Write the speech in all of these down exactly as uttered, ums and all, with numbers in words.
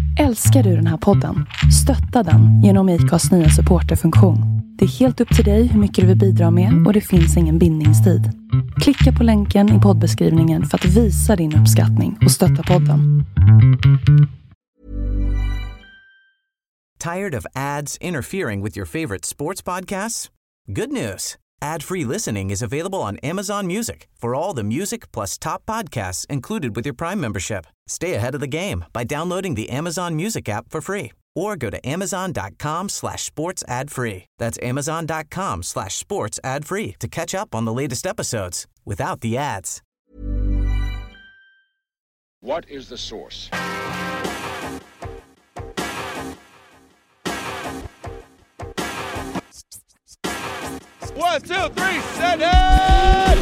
Älskar du den här podden? Stötta den genom I C A:s nya supporterfunktion. Det är helt upp till dig hur mycket du vill bidra med och det finns ingen bindningstid. Klicka på länken i poddbeskrivningen för att visa din uppskattning och stötta podden. Tired of ads interfering with your favorite sports podcasts? Good news. Ad-free listening is available on Amazon Music for all the music plus top podcasts included with your Prime membership. Stay ahead of the game by downloading the Amazon Music app for free or go to amazon.com slash sports ad free. That's amazon.com slash sports ad free to catch up on the latest episodes without the ads. What is the source? One, two, three, set it!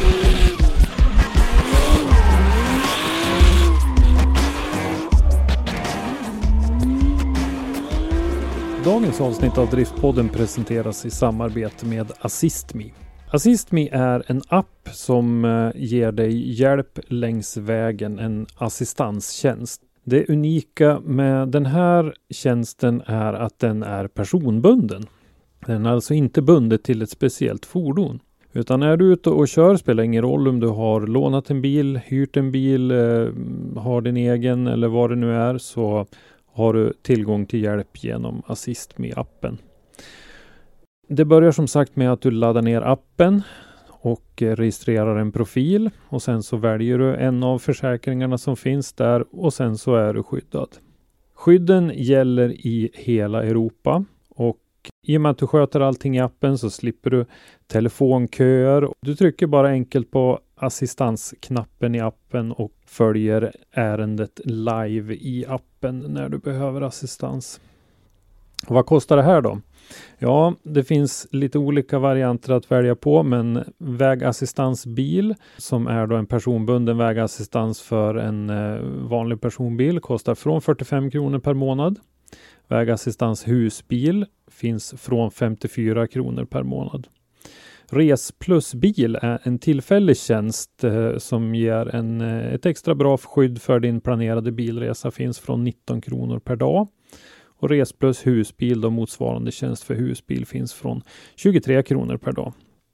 Dagens avsnitt av Driftpodden presenteras i samarbete med AssistMe. AssistMe är en app som ger dig hjälp längs vägen, en assistanstjänst. Det unika med den här tjänsten är att den är personbunden. Den är alltså inte bundet till ett speciellt fordon. Utan är du ute och kör spelar ingen roll om du har lånat en bil, hyrt en bil, eh, har din egen eller vad det nu är, så har du tillgång till hjälp genom AssistMe-appen. Det börjar som sagt med att du laddar ner appen och registrerar en profil. Och sen så väljer du en av försäkringarna som finns där och sen så är du skyddad. Skydden gäller i hela Europa och i och med att du sköter allting i appen så slipper du telefonköer. Du trycker bara enkelt på assistansknappen i appen och följer ärendet live i appen när du behöver assistans. Och vad kostar det här då? Ja, det finns lite olika varianter att välja på, men vägassistansbil som är då en personbunden vägassistans för en vanlig personbil kostar från fyrtiofem kronor per månad. Vägassistans husbil finns från femtiofyra kronor per månad. Res plus bil är en tillfällig tjänst eh, som ger en, ett extra bra skydd för din planerade bilresa, finns från nitton kronor per dag. Och Res plus husbil, då motsvarande tjänst för husbil, finns från tjugotre kronor per dag.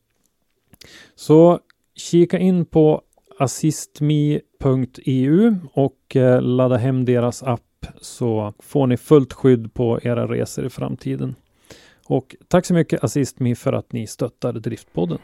Så kika in på assistme punkt e u och eh, ladda hem deras app, så får ni fullt skydd på era resor i framtiden. Och tack så mycket AssistMe för att ni stöttar Driftpodden.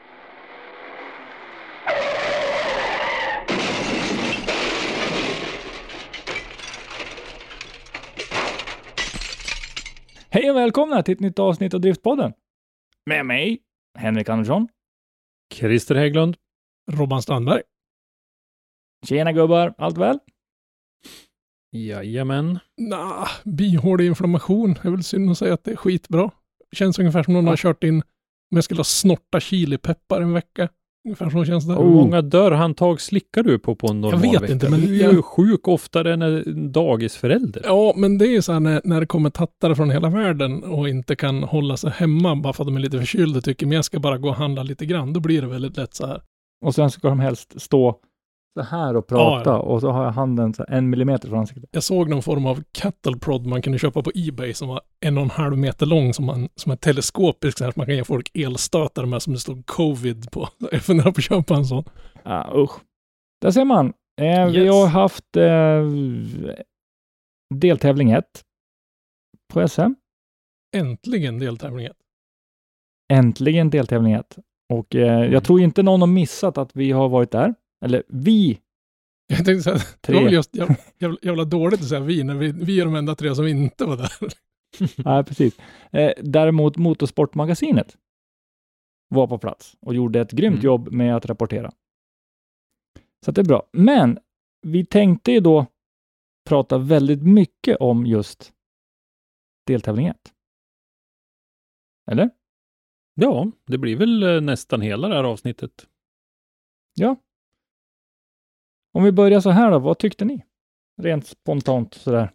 Hej och välkomna till ett nytt avsnitt av Driftpodden. Med mig, Henrik Andersson. Christer Hägglund. Robban Strandberg. Tjena gubbar, allt väl? Jajamän. Nah, bihåleinflammation. Jag vill synd att säga att det är skitbra. Känns ungefär som någon ja. har kört in, om jag skulle ha snorta chilipeppar en vecka. Ungefär så känns det. Hur många dörrhandtag slickar du på på en normal vecka? Jag vet vecka? inte. Men du är jag... ju sjuk oftare än en dagisförälder. Ja, men det är ju så här när, när det kommer tattare från hela världen och inte kan hålla sig hemma bara för att de är lite förkylda, tycker men jag ska bara gå och handla lite grann. Då blir det väldigt lätt så här. Och sen ska de helst stå så här och prata, ja, och så har jag handen så en millimeter från ansiktet. Jag såg någon form av cattle prod man kunde köpa på eBay som var en och en halv meter lång, som, man, som är teleskopisk, så här, man kan ge folk elstötar med som det stod covid på. Jag funderar på att köpa en sån. Ja, usch. Där ser man. Eh, yes. Vi har haft eh, deltävling ett på S M. Äntligen deltävling ett. Äntligen deltävling ett. Och eh, mm. jag tror inte någon har missat att vi har varit där. Eller vi. Jag tänkte säga, det var just jävla, jävla, jävla dåligt att säga vi, när vi, vi är de enda tre som inte var där. Nej, precis. Eh, däremot Motorsportmagasinet var på plats och gjorde ett grymt mm. jobb med att rapportera. Så det är bra. Men vi tänkte ju då prata väldigt mycket om just deltävling ett. Eller? Ja, det blir väl nästan hela det här avsnittet. Ja. Om vi börjar så här då, vad tyckte ni? Rent spontant sådär.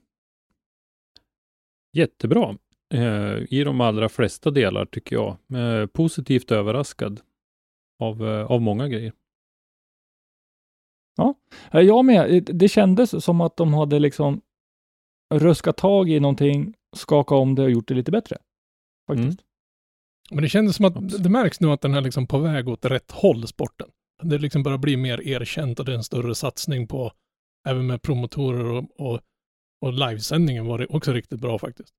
Jättebra. Eh, I de allra flesta delar tycker jag. Eh, positivt överraskad av, eh, av många grejer. Ja, jag med. Det kändes som att de hade liksom ruskat tag i någonting, skaka om det och gjort det lite bättre. Faktiskt. Mm. Men det kändes som att Absolut. det märks nu att den är liksom på väg åt rätt håll, sporten. Det liksom börjar bli mer erkänt och det är en större satsning på, även med promotorer och, och, och livesändningen var det också riktigt bra faktiskt.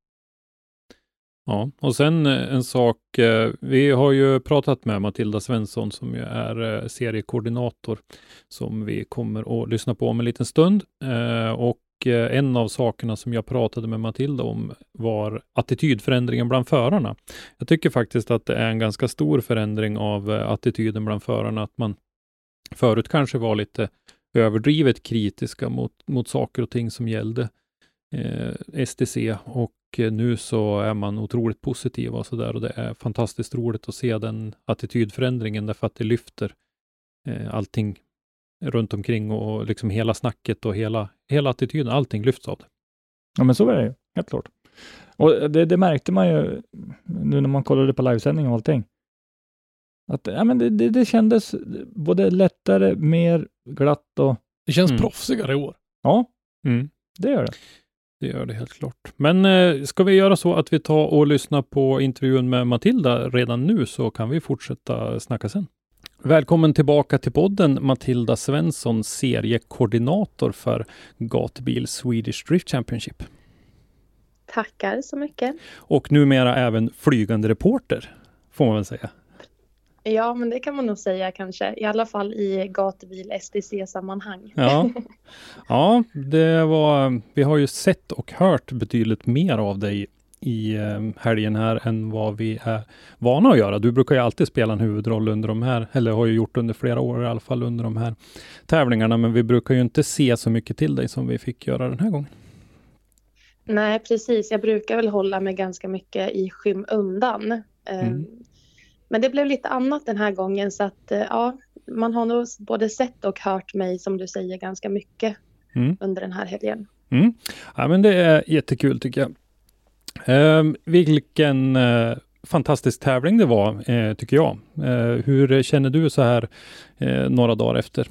Ja, och sen eh, en sak, eh, vi har ju pratat med Matilda Svensson som ju är eh, seriekoordinator som vi kommer att lyssna på om en liten stund. Eh, och eh, en av sakerna som jag pratade med Matilda om var attitydförändringen bland förarna. Jag tycker faktiskt att det är en ganska stor förändring av eh, attityden bland förarna, att man förut kanske var lite överdrivet kritiska mot, mot saker och ting som gällde eh, S T C, och nu så är man otroligt positiv och så där, och det är fantastiskt roligt att se den attitydförändringen, därför att det lyfter eh, allting runt omkring och liksom hela snacket och hela, hela attityden, allting lyfts av det. Ja, men så är det ju, helt klart. Och det, det märkte man ju nu när man kollade på livesändning och allting. Att ja, men det, det, det kändes både lättare, mer glatt och... Det känns Mm. proffsigare i år. Ja, Mm. det gör det. Det gör det helt klart. Men eh, ska vi göra så att vi tar och lyssnar på intervjun med Matilda redan nu, så kan vi fortsätta snacka sen. Välkommen tillbaka till podden, Matilda Svensson, seriekoordinator för Gatubil Swedish Drift Championship. Tackar så mycket. Och numera även flygande reporter, får man väl säga. Ja, men det kan man nog säga kanske. I alla fall i gatubil S T C-sammanhang. Ja, ja det var, vi har ju sett och hört betydligt mer av dig i helgen här än vad vi är vana att göra. Du brukar ju alltid spela en huvudroll under de här, eller har ju gjort under flera år i alla fall under de här tävlingarna, men vi brukar ju inte se så mycket till dig som vi fick göra den här gången. Nej, precis. Jag brukar väl hålla mig ganska mycket i skymundan. Mm. Men det blev lite annat den här gången, så att ja, man har nog både sett och hört mig, som du säger, ganska mycket Mm. under den här helgen. Mm. Ja, men det är jättekul tycker jag. Eh, vilken eh, fantastisk tävling det var, eh, tycker jag. Eh, hur känner du så här eh, några dagar efter?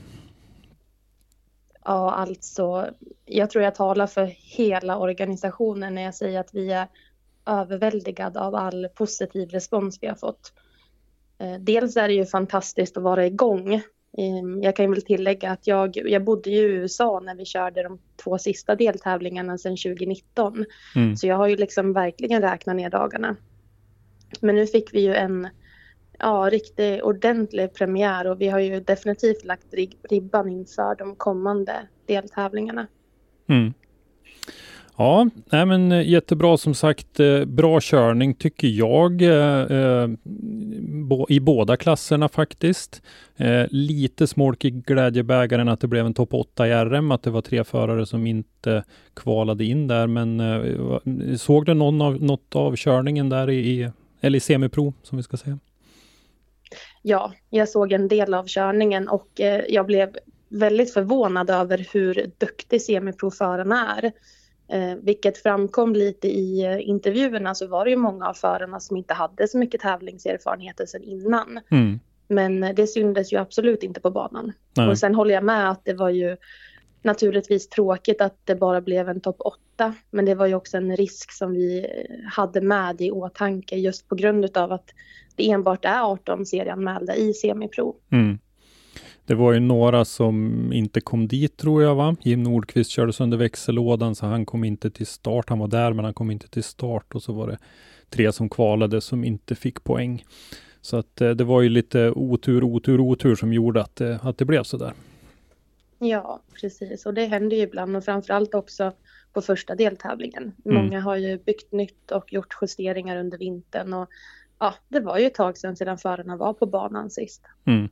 Ja, alltså, jag tror jag talar för hela organisationen när jag säger att vi är överväldigade av all positiv respons vi har fått. Dels är det ju fantastiskt att vara igång. Jag kan ju väl tillägga att jag, jag bodde i U S A när vi körde de två sista deltävlingarna sedan tjugonitton. Mm. Så jag har ju liksom verkligen räknat ner dagarna. Men nu fick vi ju en ja, riktigt ordentlig premiär, och vi har ju definitivt lagt ribban inför de kommande deltävlingarna. Mm. Ja, nej men jättebra som sagt. Bra körning tycker jag eh, i båda klasserna faktiskt. Eh, lite smolk i glädjebägaren att det blev en topp åtta i R M, att det var tre förare som inte kvalade in där, men eh, såg du någon av, något av körningen där i, eller i semipro som vi ska säga? Ja, jag såg en del av körningen, och eh, jag blev väldigt förvånad över hur duktig semiproförarna är. Eh, vilket framkom lite i eh, intervjuerna, så var det ju många av förarna som inte hade så mycket tävlingserfarenheter sedan innan. Mm. Men det syntes ju absolut inte på banan. Nej. Och sen håller jag med att det var ju naturligtvis tråkigt att det bara blev en topp åtta. Men det var ju också en risk som vi hade med i åtanke, just på grund av att det enbart är arton serianmälda i semipro. Mm. Det var ju några som inte kom dit, tror jag, va? Jim Nordqvist körde sönder växellådan, så han kom inte till start. Han var där, men han kom inte till start. Och så var det tre som kvalade som inte fick poäng. Så att eh, det var ju lite otur, otur, otur som gjorde att, eh, att det blev så där. Ja, precis. Och det händer ju ibland, och framförallt också på första deltävlingen. Mm. Många har ju byggt nytt och gjort justeringar under vintern. Och ja, det var ju ett tag sedan sedan förarna var på banan sist. Mm.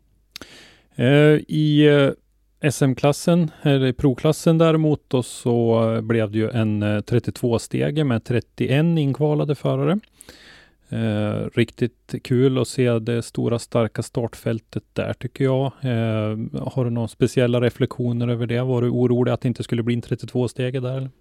I S M-klassen, eller i pro-klassen däremot, då, så blev det ju en trettiotvå-stege med trettioen inkvalade förare. Eh, riktigt kul att se det stora starka startfältet där, tycker jag. Eh, har du några speciella reflektioner över det? Var du orolig att det inte skulle bli en trettiotvå-stege där? Eller?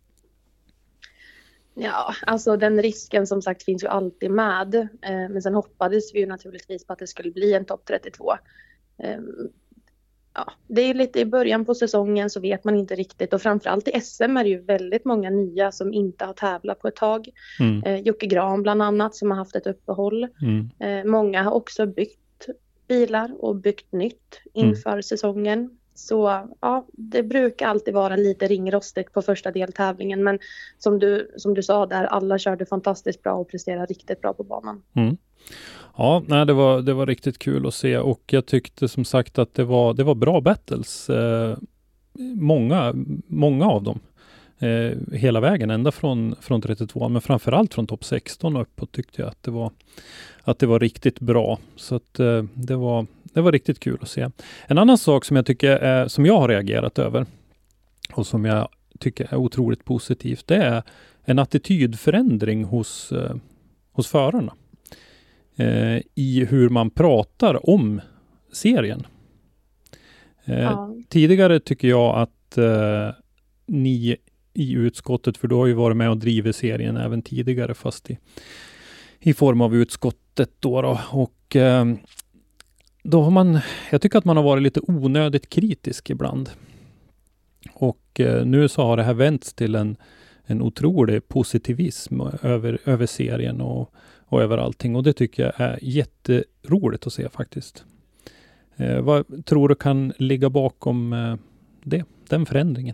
Ja, alltså den risken som sagt finns ju alltid med. Eh, men sen hoppades vi ju naturligtvis på att det skulle bli en topp trettiotvå. ja, det är lite i början på säsongen så vet man inte riktigt. Och framförallt i S M är det ju väldigt många nya som inte har tävlat på ett tag. Mm. Eh, Jocke Grahn bland annat som har haft ett uppehåll. Mm. Eh, många har också byggt bilar och byggt nytt inför mm. säsongen. Så ja, det brukar alltid vara lite ringrostigt på första deltävlingen. Men som du, som du sa där, alla körde fantastiskt bra och presterade riktigt bra på banan. Mm. Ja, nej, det var, det var riktigt kul att se och jag tyckte som sagt att det var, det var bra battles. Eh, många, många av dem. Eh, hela vägen, ända från, från trettiotvå, men framförallt från topp sexton och uppåt tyckte jag att det var, att det var riktigt bra. Så att eh, det var, det var riktigt kul att se. En annan sak som jag tycker är, som jag har reagerat över och som jag tycker är otroligt positivt, det är en attitydförändring hos, eh, hos förarna. Eh, i hur man pratar om serien. Eh, ja. Tidigare tycker jag att eh, ni i utskottet, för du har ju varit med och drivit serien även tidigare fast i, i form av utskottet då, då. och eh, då har man, jag tycker att man har varit lite onödigt kritisk ibland. Och eh, nu så har det här vänts till en, en otrolig positivism över, över serien och och över allting. Och det tycker jag är jätteroligt att se faktiskt. Eh, vad tror du kan ligga bakom eh, det, den förändringen?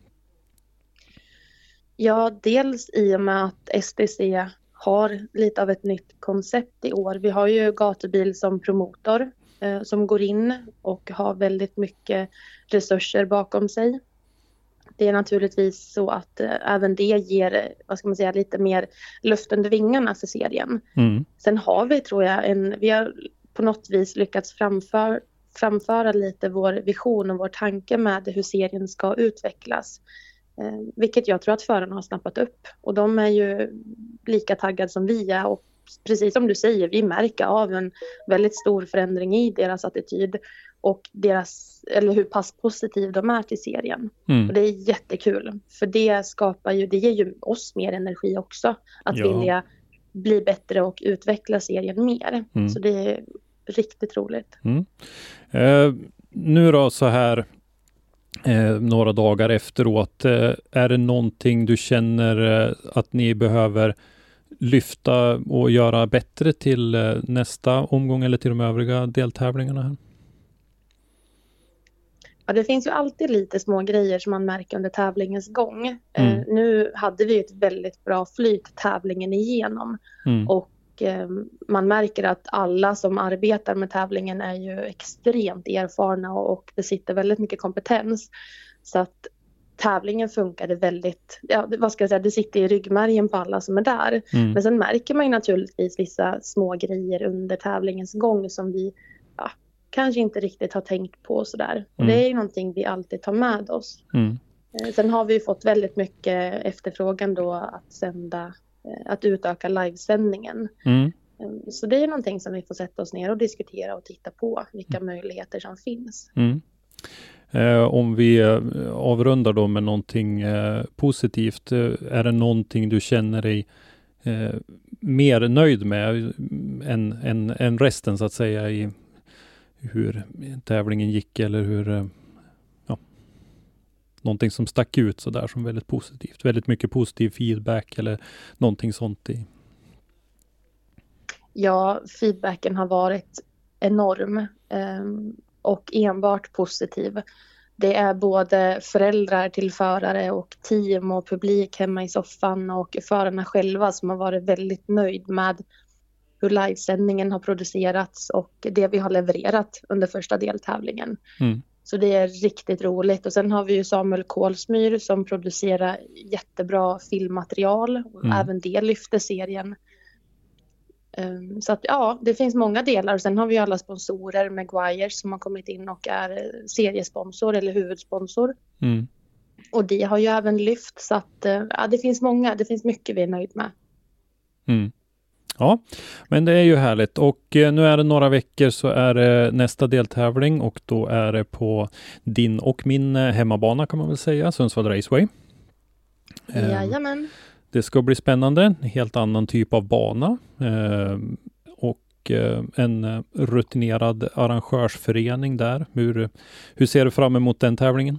Ja, dels i och med att S T C har lite av ett nytt koncept i år. Vi har ju Gatubil som promotor eh, som går in och har väldigt mycket resurser bakom sig. Det är naturligtvis så att eh, även det ger, vad ska man säga, lite mer luft under vingarna för serien. Mm. Sen har vi, tror jag, en, vi har på något vis lyckats framför, framföra lite vår vision och vår tanke med hur serien ska utvecklas. Eh, vilket jag tror att förarna har snappat upp. Och de är ju lika taggade som vi är. Och precis som du säger, vi märker av en väldigt stor förändring i deras attityd. Och deras, eller hur pass positiv de är till serien. Mm. Och det är jättekul. För det skapar ju, det ger ju oss mer energi också. Att ja. vilja bli bättre och utveckla serien mer. Mm. Så det är riktigt roligt. Mm. Eh, nu då så här eh, några dagar efteråt. Eh, är det någonting du känner eh, att ni behöver lyfta och göra bättre till eh, nästa omgång eller till de övriga deltävlingarna här? Ja, det finns ju alltid lite små grejer som man märker under tävlingens gång. Mm. Eh, nu hade vi ett väldigt bra flyt tävlingen igenom. Mm. Och eh, man märker att alla som arbetar med tävlingen är ju extremt erfarna och, och besitter väldigt mycket kompetens. Så att tävlingen funkade väldigt, ja, vad ska jag säga, det sitter i ryggmärgen på alla som är där. Mm. Men sen märker man ju naturligtvis vissa små grejer under tävlingens gång som vi ja, kanske inte riktigt har tänkt på sådär. Och mm. det är ju någonting vi alltid tar med oss. Mm. Sen har vi ju fått väldigt mycket efterfrågan då att sända, att utöka livesändningen. Mm. Så det är någonting som vi får sätta oss ner och diskutera och titta på vilka mm. möjligheter som finns. Mm. Eh, om vi eh, avrundar då med någonting eh, positivt, eh, är det någonting du känner dig eh, mer nöjd med än, än, än resten så att säga i hur tävlingen gick eller hur eh, ja, någonting som stack ut så där som väldigt positivt, väldigt mycket positiv feedback eller någonting sånt i? Ja, feedbacken har varit enorm eh, och enbart positiv. Det är både föräldrar till förare och team och publik hemma i soffan och förarna själva som har varit väldigt nöjd med hur livesändningen har producerats och det vi har levererat under första deltävlingen. Mm. Så det är riktigt roligt. Och sen har vi ju Samuel Kolsmyr som producerar jättebra filmmaterial. Mm. Även det lyfter serien. Um, så att ja, det finns många delar. Och sen har vi ju alla sponsorer, Maguire som har kommit in och är seriesponsor eller huvudsponsor. Mm. Och det har ju även lyft. Så att ja, det finns många, det finns mycket vi är nöjd med. Mm. Ja, men det är ju härligt och eh, nu är det några veckor så är det nästa deltävling och då är det på din och min eh, hemmabana kan man väl säga, Sundsvall Raceway. Eh, Jajamän. Det ska bli spännande, en helt annan typ av bana eh, och och eh, en rutinerad arrangörsförening där. Hur, hur ser du fram emot den tävlingen?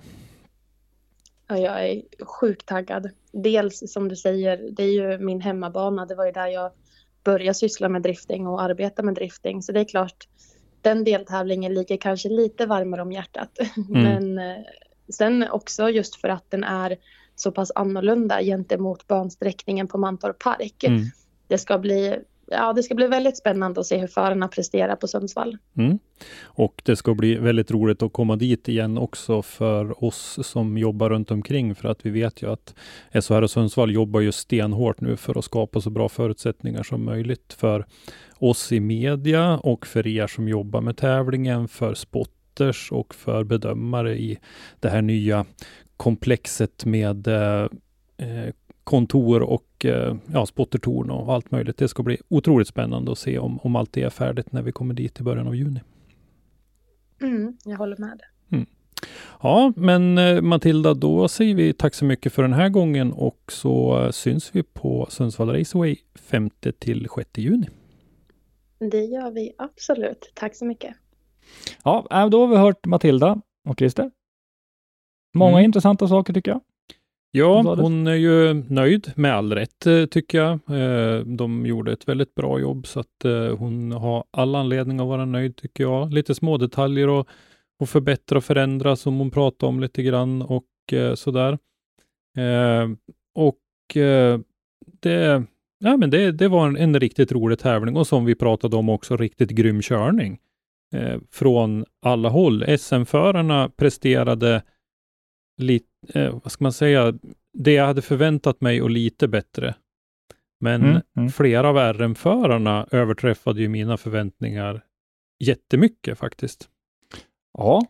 Ja, jag är sjukt taggad. Dels som du säger, det är ju min hemmabana. Det var ju där jag började syssla med drifting och arbeta med drifting. Så det är klart, den deltävlingen ligger kanske lite varmare om hjärtat. Mm. Men eh, sen också just för att den är så pass annorlunda gentemot bansträckningen på Mantorp Park. Mm. Det ska bli Ja, det ska bli väldigt spännande att se hur förarna presterar på Sundsvall. Mm. Och det ska bli väldigt roligt att komma dit igen också för oss som jobbar runt omkring, för att vi vet ju att S H R och Sundsvall jobbar ju stenhårt nu för att skapa så bra förutsättningar som möjligt för oss i media och för er som jobbar med tävlingen, för spotters och för bedömare i det här nya komplexet med eh, kontor och eh, ja, spottertorn och allt möjligt. Det ska bli otroligt spännande att se om, om allt det är färdigt när vi kommer dit i början av juni. Mm, jag håller med. Mm. Ja, men eh, Matilda, då säger vi tack så mycket för den här gången och så eh, syns vi på Sundsvall Raceway femte till sjätte juni. Det gör vi absolut. Tack så mycket. Ja, då har vi hört Matilda och Christer. Många mm. intressanta saker tycker jag. Ja, hon är ju nöjd med all rätt tycker jag. De gjorde ett väldigt bra jobb så att hon har all anledning att vara nöjd tycker jag. Lite små detaljer och, och förbättra och förändra som hon pratade om lite grann och sådär. Och det, ja, men det, det var en, en riktigt rolig tävling och som vi pratade om också riktigt grym körning. Från alla håll. S M-förarna presterade lite, eh, vad ska man säga, det jag hade förväntat mig och lite bättre. Men mm, mm. flera av R M-förarna överträffade ju mina förväntningar jättemycket faktiskt. Ja.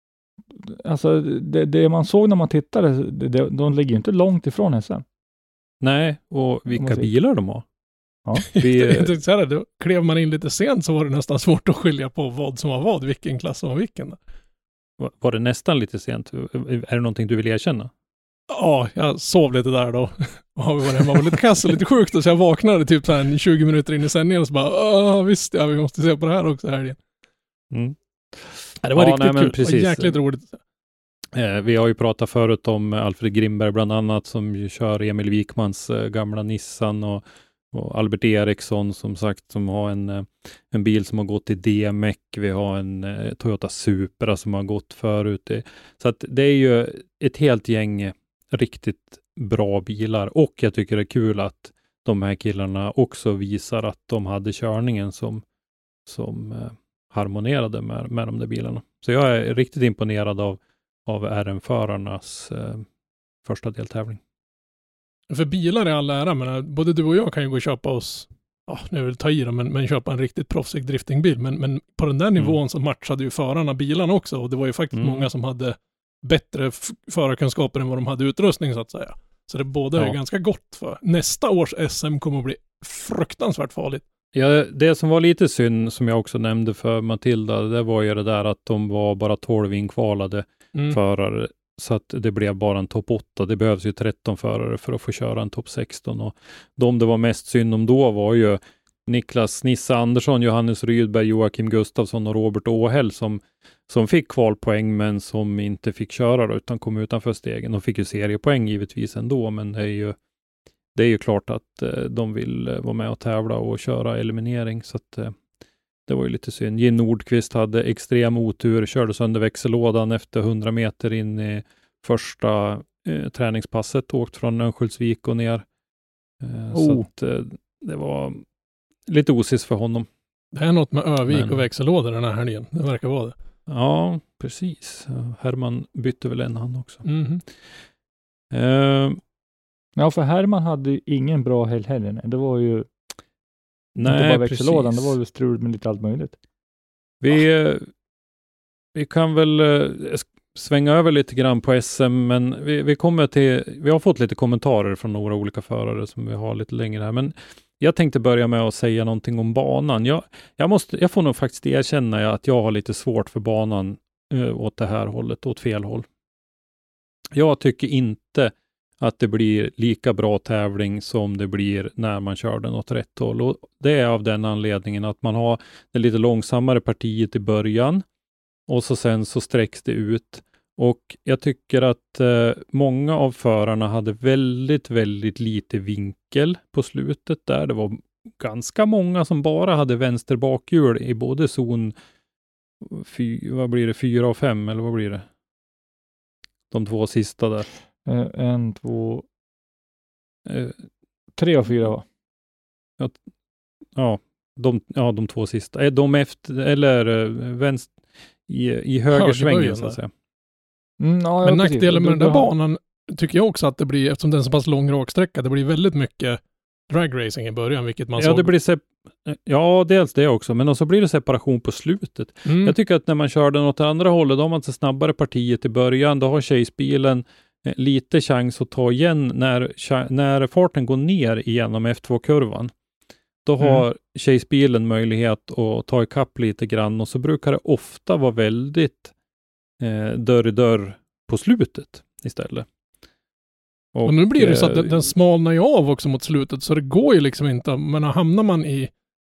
Alltså det, det man såg när man tittade, det, det, de ligger ju inte långt ifrån S M. Nej, och vilka bilar de har. Ja. Vi, jag så här, då klev man in lite sent så var det nästan svårt att skilja på vad som var vad, vilken klass som var vilken. Var det nästan lite sent? Är det någonting du vill erkänna? Ja, jag sov lite där då. Ja, vi var hemma, var lite kass och lite sjukt och så jag vaknade typ så här tjugo minuter in i sändningen och så bara, visst ja, vi måste se på det här också här igen. Mm. Ja, det var ja, riktigt nej, kul. Precis. Det var jäkligt roligt. Eh, vi har ju pratat förut om Alfred Grimberg bland annat som ju kör Emil Wikmans eh, gamla Nissan och Och Albert Eriksson som sagt som har en, en bil som har gått i D M E C. Vi har en eh, Toyota Supra som har gått förut. Så att det är ju ett helt gäng riktigt bra bilar. Och jag tycker det är kul att de här killarna också visar att de hade körningen som, som eh, harmonerade med, med de där bilarna. Så jag är riktigt imponerad av, av R M-förarnas eh, första deltävling. För bilar är all ära, men både du och jag kan ju gå och köpa oss, ja, nu vill ta i dem, men, men köpa en riktigt proffsig driftingbil. Men, men på den där nivån mm. så matchade ju förarna bilarna också. Och det var ju faktiskt mm. många som hade bättre f- förarkunskaper än vad de hade utrustning så att säga. Så det båda ja. är ganska gott för. Nästa års S M kommer att bli fruktansvärt farligt. Ja, det som var lite synd som jag också nämnde för Matilda, det var ju det där att de var bara tolv inkvalade mm. förare. Så att det blev bara en topp åtta. Det behövs ju tretton förare för att få köra en topp sexton. Och de det var mest synd om då var ju Niklas Nissa Andersson, Johannes Rydberg, Joakim Gustafsson och Robert Åhäll som, som fick kvalpoäng men som inte fick köra då, utan kom utanför stegen. De fick ju seriepoäng givetvis ändå, men det är ju, det är ju klart att eh, de vill eh, vara med och tävla och köra eliminering. Så att eh, det var ju lite synd. Jim Nordqvist hade extrem otur, körde sönder växellådan efter hundra meter in i första eh, träningspasset, åkt från Örnsköldsvik och ner. Eh, oh. Så att eh, det var lite osis för honom. Det är något med Övik Men... och växellådor den här helgen. Det verkar vara det. Ja, precis. Herman bytte väl en han också. Mm-hmm. Eh, ja, för Herman hade ju ingen bra helg. Det var ju Nej, inte bara växellådan, det var ju strul med lite allt möjligt. Vi, ja. vi kan väl äh, svänga över lite grann på S M, men vi, vi kommer till, vi har fått lite kommentarer från några olika förare som vi har lite längre här, men jag tänkte börja med att säga någonting om banan. Jag, jag, måste, jag får nog faktiskt erkänna att jag har lite svårt för banan äh, åt det här hållet, åt fel håll. Jag tycker inte att det blir lika bra tävling som det blir när man kör den åt rätt håll. Och det är av den anledningen att man har det lite långsammare partiet i början och så sen så sträcks det ut. Och jag tycker att eh, många av förarna hade väldigt, väldigt lite vinkel på slutet där. Det var ganska många som bara hade vänster bakhjul i både zon fy, vad blir det, fyra och fem eller vad blir det? De två sista där. Uh, en, två, uh, tre och fyra va? Ja, ja, de, ja, de två sista. Är de efter, eller uh, vänster i, i högersvängen så att säga. Mm, ja, men ja, nackdelen med den där har... banan tycker jag också att det blir, eftersom den är så pass lång raksträcka, det blir väldigt mycket dragracing i början, vilket man ja, såg. Det blir sep- ja, dels det också, men också blir det separation på slutet. Mm. Jag tycker att när man kör den åt andra hållet, då har man så snabbare partiet i början, då har Chase-bilen eh, lite chans att ta igen när, när farten går ner igenom F två-kurvan. Då har mm. Chase-bilen möjlighet att ta ikapp lite grann och så brukar det ofta vara väldigt eh, dörr i dörr på slutet istället. Och, och nu blir det så att den, den smalnar ju av också mot slutet, så det går ju liksom inte, men hamnar man i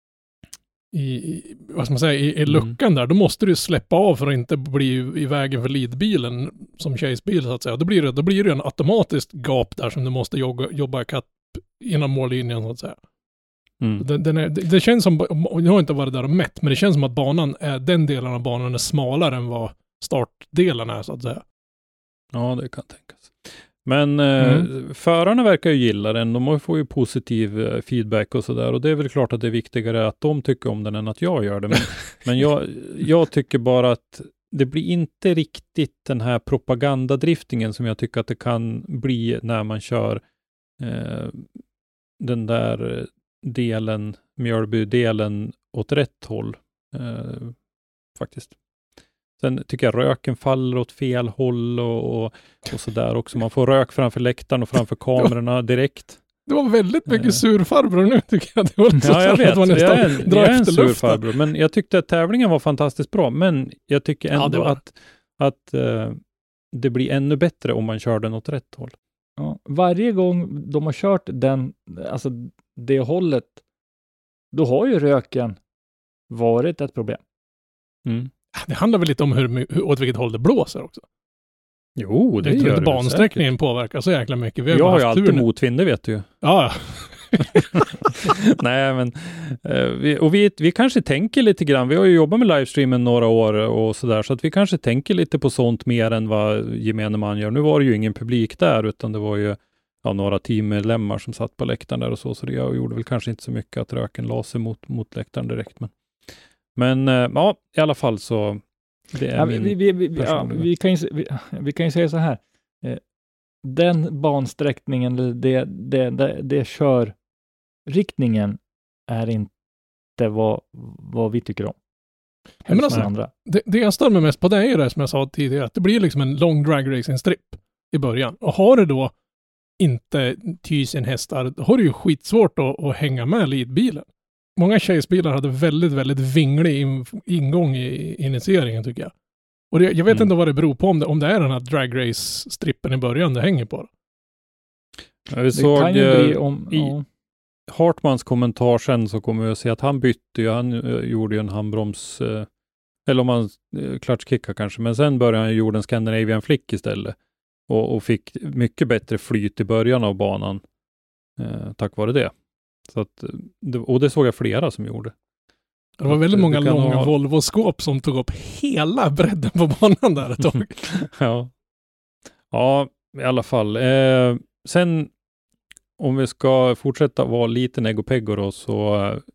i, vad ska man säga, i, i luckan mm. där, då måste du släppa av för att inte bli i vägen för leadbilen som Chase-bil så att säga. Då blir det, då blir det en automatiskt gap där som du måste jobba, jobba ikapp innan mållinjen så att säga. Mm. Den, den är, det, det känns som, jag har inte varit där och mätt, men det känns som att banan är, den delen av banan är smalare än vad startdelen är så att säga. Ja, det kan tänkas. Men mm. eh, förarna verkar ju gilla den. De får ju positiv eh, feedback och sådär. Och det är väl klart att det är viktigare att de tycker om den än att jag gör det. Men, men jag, jag tycker bara att det blir inte riktigt den här propagandadriftingen som jag tycker att det kan bli när man kör eh, den där delen, Mjölby-delen åt rätt håll. Eh, faktiskt. Sen tycker jag röken faller åt fel håll och, och, och sådär också. Man får rök framför läktaren och framför kamerorna direkt. Det var väldigt mycket surfarbror nu tycker jag. Det var inte ja, jag vet. Att man jag är en, jag är en surfarbror. Men jag tyckte att tävlingen var fantastiskt bra. Men jag tycker ändå ja, att, att uh, det blir ännu bättre om man kör den åt rätt håll. Ja, varje gång de har kört den, alltså det hållet, då har ju röken varit ett problem. Mm. Det handlar väl lite om hur, hur, åt vilket håll det blåser också. Jo, det, det gör det. Bansträckningen påverkar så jäkla mycket. Vi har jag har ju alltid tur motvind, det vet du ju. Ja, ja. Nej, men eh, vi, och vi, vi kanske tänker lite grann. Vi har ju jobbat med livestreamen några år och sådär, så att vi kanske tänker lite på sånt mer än vad gemene man gör. Nu var det ju ingen publik där, utan det var ju ja, några teammedlemmar som satt på läktaren där och så, så det gjorde väl kanske inte så mycket att röken la sig mot, mot läktaren direkt. Men, men eh, ja, i alla fall så det är ja, min vi, vi, vi, ja, vi, kan ju, vi, vi kan ju säga så här. Eh, den bansträckningen, det, det, det, det kör riktningen är inte vad, vad vi tycker om. Men alltså, andra. Det, det jag stör mig mest på det är ju det som jag sa tidigare, att det blir liksom en lång drag racing strip i början. Och har du då inte tusen hästar, då har du ju skitsvårt att, att hänga med leadbilen. Många Chase-bilar hade väldigt, väldigt vinglig in, ingång i initieringen tycker jag. Och det, jag vet mm. inte vad det beror på, om det, om det är den här drag race-strippen i början det hänger på. Ja, vi såg kan ju bli om, i ja. Hartmans kommentar sen så kommer vi att se att han bytte ju, han uh, gjorde ju en handbroms, uh, eller om han uh, klatschkickar kanske, men sen började han gjorde en Scandinavian flick istället och, och fick mycket bättre flyt i början av banan uh, tack vare det. Så att, och det såg jag flera som gjorde. Det var väldigt många långa ha... Volvo-skåp som tog upp hela bredden på banan där ett tag. ja. ja, i alla fall. Eh, sen om vi ska fortsätta vara lite negopeggo då, så eh,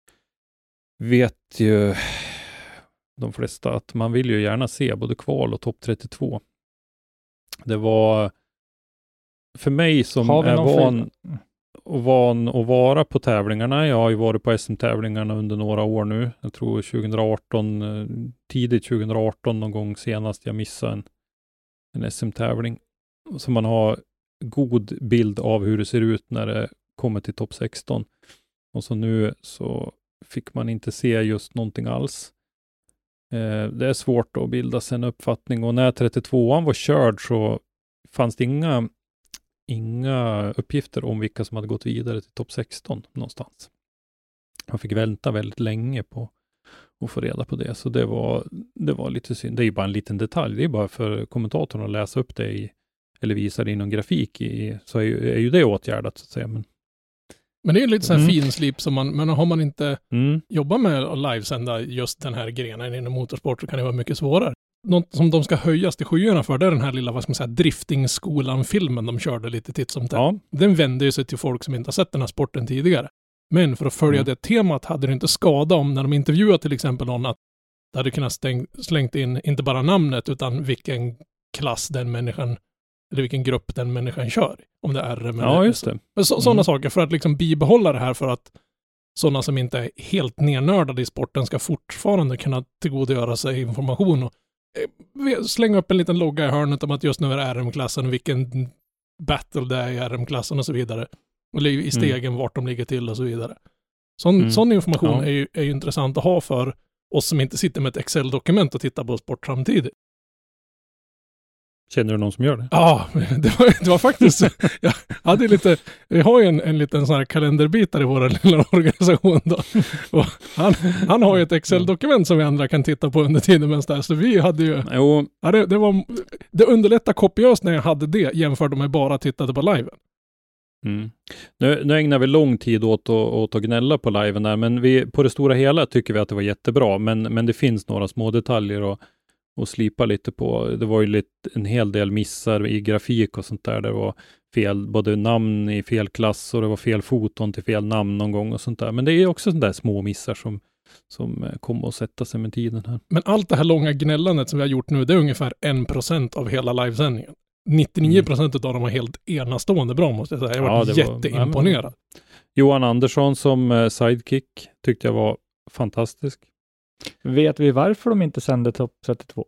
vet ju de flesta att man vill ju gärna se både kval och topp trettiotvå. Det var för mig som är van och van att vara på tävlingarna. Jag har ju varit på S M-tävlingarna under några år nu. Jag tror tjugo arton, tidigt tjugo arton någon gång senast jag missade en, en S M-tävling. Så man har god bild av hur det ser ut när det kommer till topp sexton. Och så nu så fick man inte se just någonting alls. Eh, det är svårt att bilda sig en uppfattning. Och när trettiotvåan var körd så fanns det inga inga uppgifter om vilka som hade gått vidare till topp sexton någonstans. Man fick vänta väldigt länge på att få reda på det. Så det var, det var lite synd. Det är ju bara en liten detalj. Det är bara för kommentatorn att läsa upp det i, eller visa det i någon grafik i, så är ju, är ju det åtgärdat så att säga. Men, men det är ju lite sån här Mm. finslip som man, men har man inte mm, jobbat med att livesända just den här grenen inom motorsport så kan det vara mycket svårare. Något som de ska höjas till skyarna för, det är den här lilla, vad ska man säga, driftingskolan-filmen de körde lite titt som tätt. ja, Den vände ju sig till folk som inte har sett den här sporten tidigare. Men för att följa Mm. det temat hade det inte skadat om när de intervjuar till exempel någon att det hade kunnat stäng, slängt in inte bara namnet utan vilken klass den människan eller vilken grupp den människan kör. Om det är R M eller ja, just det. Men så, Mm. sådana saker för att liksom bibehålla det här för att sådana som inte är helt nernördade i sporten ska fortfarande kunna tillgodogöra sig information och eh, slänga upp en liten logga i hörnet om att just nu är det R M-klassen och vilken battle det är i R M-klassen och så vidare. Och i stegen vart de ligger till och så vidare. Sån, Mm. sån information Ja. är, ju, är ju intressant att ha för oss som inte sitter med ett Excel-dokument och tittar på sport samtidigt. Känner du någon som gör det? Ja, det var, det var faktiskt, jag hade lite, vi har ju en, en liten sån här kalenderbitare i vår lilla organisation då. Och han, han har ju ett Excel-dokument som vi andra kan titta på under tiden mens där, så vi hade ju, Jo, ja, det, det var, det underlättade kopiöst när jag hade det jämfört med bara tittade på liven. mm. nu, nu ägnar vi lång tid åt, att- åt att gnälla på liven där, men vi, på det stora hela tycker vi att det var jättebra, men, men det finns några små detaljer och och slipa lite på. Det var ju lite, en hel del missar i grafik och sånt där. Det var fel, både namn i fel klass och det var fel foton till fel namn någon gång och sånt där. Men det är också sådana där små missar som, som kommer att sätta sig med tiden här. Men allt det här långa gnällandet som vi har gjort nu, det är ungefär en procent av hela livesändningen. nittionio procent av dem var helt enastående bra måste jag säga. Jag var Ja, det var- jätteimponerad. Johan Andersson som eh, sidekick tyckte jag var fantastisk. Vet vi varför de inte sände topp trettiotvå?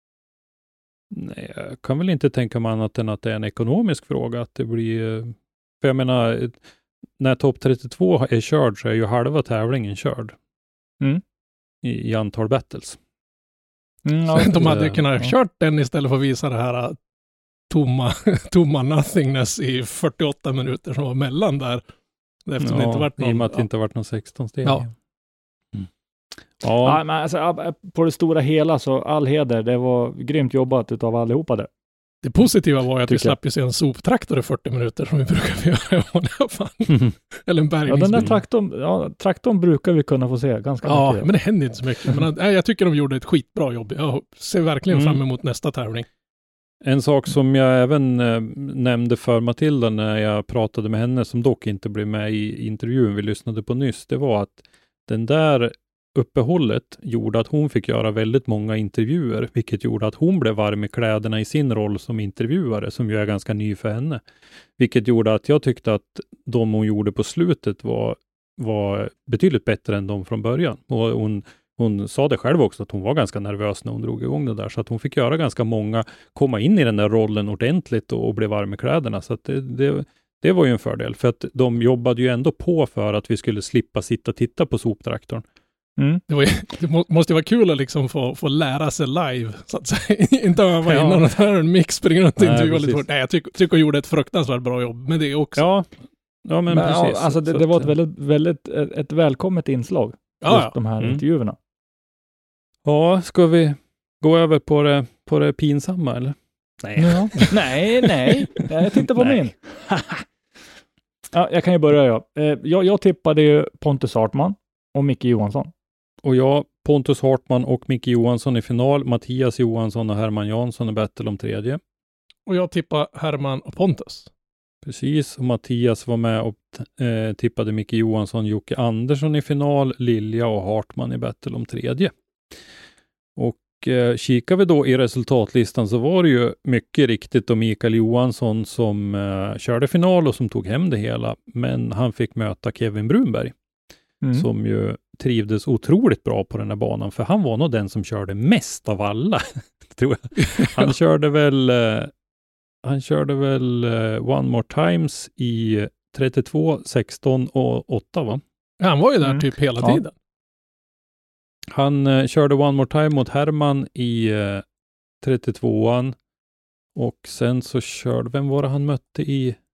Nej, jag kan väl inte tänka mig annat än att det är en ekonomisk fråga. Att det blir, eh, för jag menar, eh, när topp trettiotvå är körd så är ju halva tävlingen körd. Mm. I, i antal battles. Mm, ja, De hade ju det- kunnat ja. kört den istället för att visa det här uh, tomma, tomma nothingness i fyrtioåtta minuter som var mellan där. Eftersom det inte varit någon, i och med att det ja. inte varit någon sexton steg. Ja. Mm. Ja, Ja, men alltså, ja, på det stora hela så all heder, det var grymt jobbat utav allihopa där. Det positiva var ju att vi Tycker jag. slapp ju se en soptraktor i fyrtio minuter som vi brukar göra i vanliga fall. Eller en Ja, den bärgningsbil. där traktorn, ja, traktorn brukar vi kunna få se ganska Ja, mycket. men det händer inte så mycket. Men, nej, jag tycker de gjorde ett skitbra jobb. Jag ser verkligen Mm. fram emot nästa tävling. en sak som jag även eh, nämnde för Matilda när jag pratade med henne, som dock inte blev med i intervjun vi lyssnade på nyss, det var att den där uppehållet gjorde att hon fick göra väldigt många intervjuer, vilket gjorde att hon blev varm i kläderna i sin roll som intervjuare, som ju är ganska ny för henne. Vilket gjorde att jag tyckte att de hon gjorde på slutet var, var betydligt bättre än de från början. Och hon, hon sa det själv också, att hon var ganska nervös när hon drog igång det där, så att hon fick göra ganska många, komma in i den där rollen ordentligt och, och bli varm i kläderna. Så att det, det, det var ju en fördel, för att de jobbade ju ändå på för att vi skulle slippa sitta och titta på soptraktorn. Mm. Det, var, ju- det må, måste ju vara kul att liksom få, få lära sig live, så att säga. Inte öva Ja. innan och ta en mix, springa runt och Nej, intervjua lite precis. fort. Nej, jag tycker, tycker hon gjorde ett fruktansvärt bra jobb med det också. Ja, ja men, Men, ja, precis. alltså det, Så det var att, ett väldigt, väldigt ett, ett välkommet inslag, Ja, just ja. de här Mm. intervjuerna. Ja, ska vi gå över på det, på det pinsamma eller? Nej. Ja. nej, nej, jag tittar på Nej. min. Ja, jag kan ju börja jag. Eh, jag. Jag tippade ju Pontus Hartman och Micke Johansson. Och jag, Pontus Hartman och Micke Johansson i final, Mattias Johansson och Herman Jansson i battle om tredje. Och jag tippar Herman och Pontus. Precis, och Mattias var med och eh, tippade Micke Johansson, Jocke Andersson i final, Lilja och Hartman i battle om tredje. Och eh, kikar vi då i resultatlistan så var det ju mycket riktigt då Mikael Johansson som eh, körde final och som tog hem det hela. Men han fick möta Kevin Brunberg Mm. som ju trivdes otroligt bra på den här banan, för han var nog den som körde mest av alla, tror jag. Han körde väl eh, han körde väl eh, One More Times i trettiotvå, sexton och åtta, va? Han var ju där Mm. typ hela Ja. tiden. Han eh, körde One More Time mot Herman i eh, trettiotvåan och sen så körde, vem var det han mötte i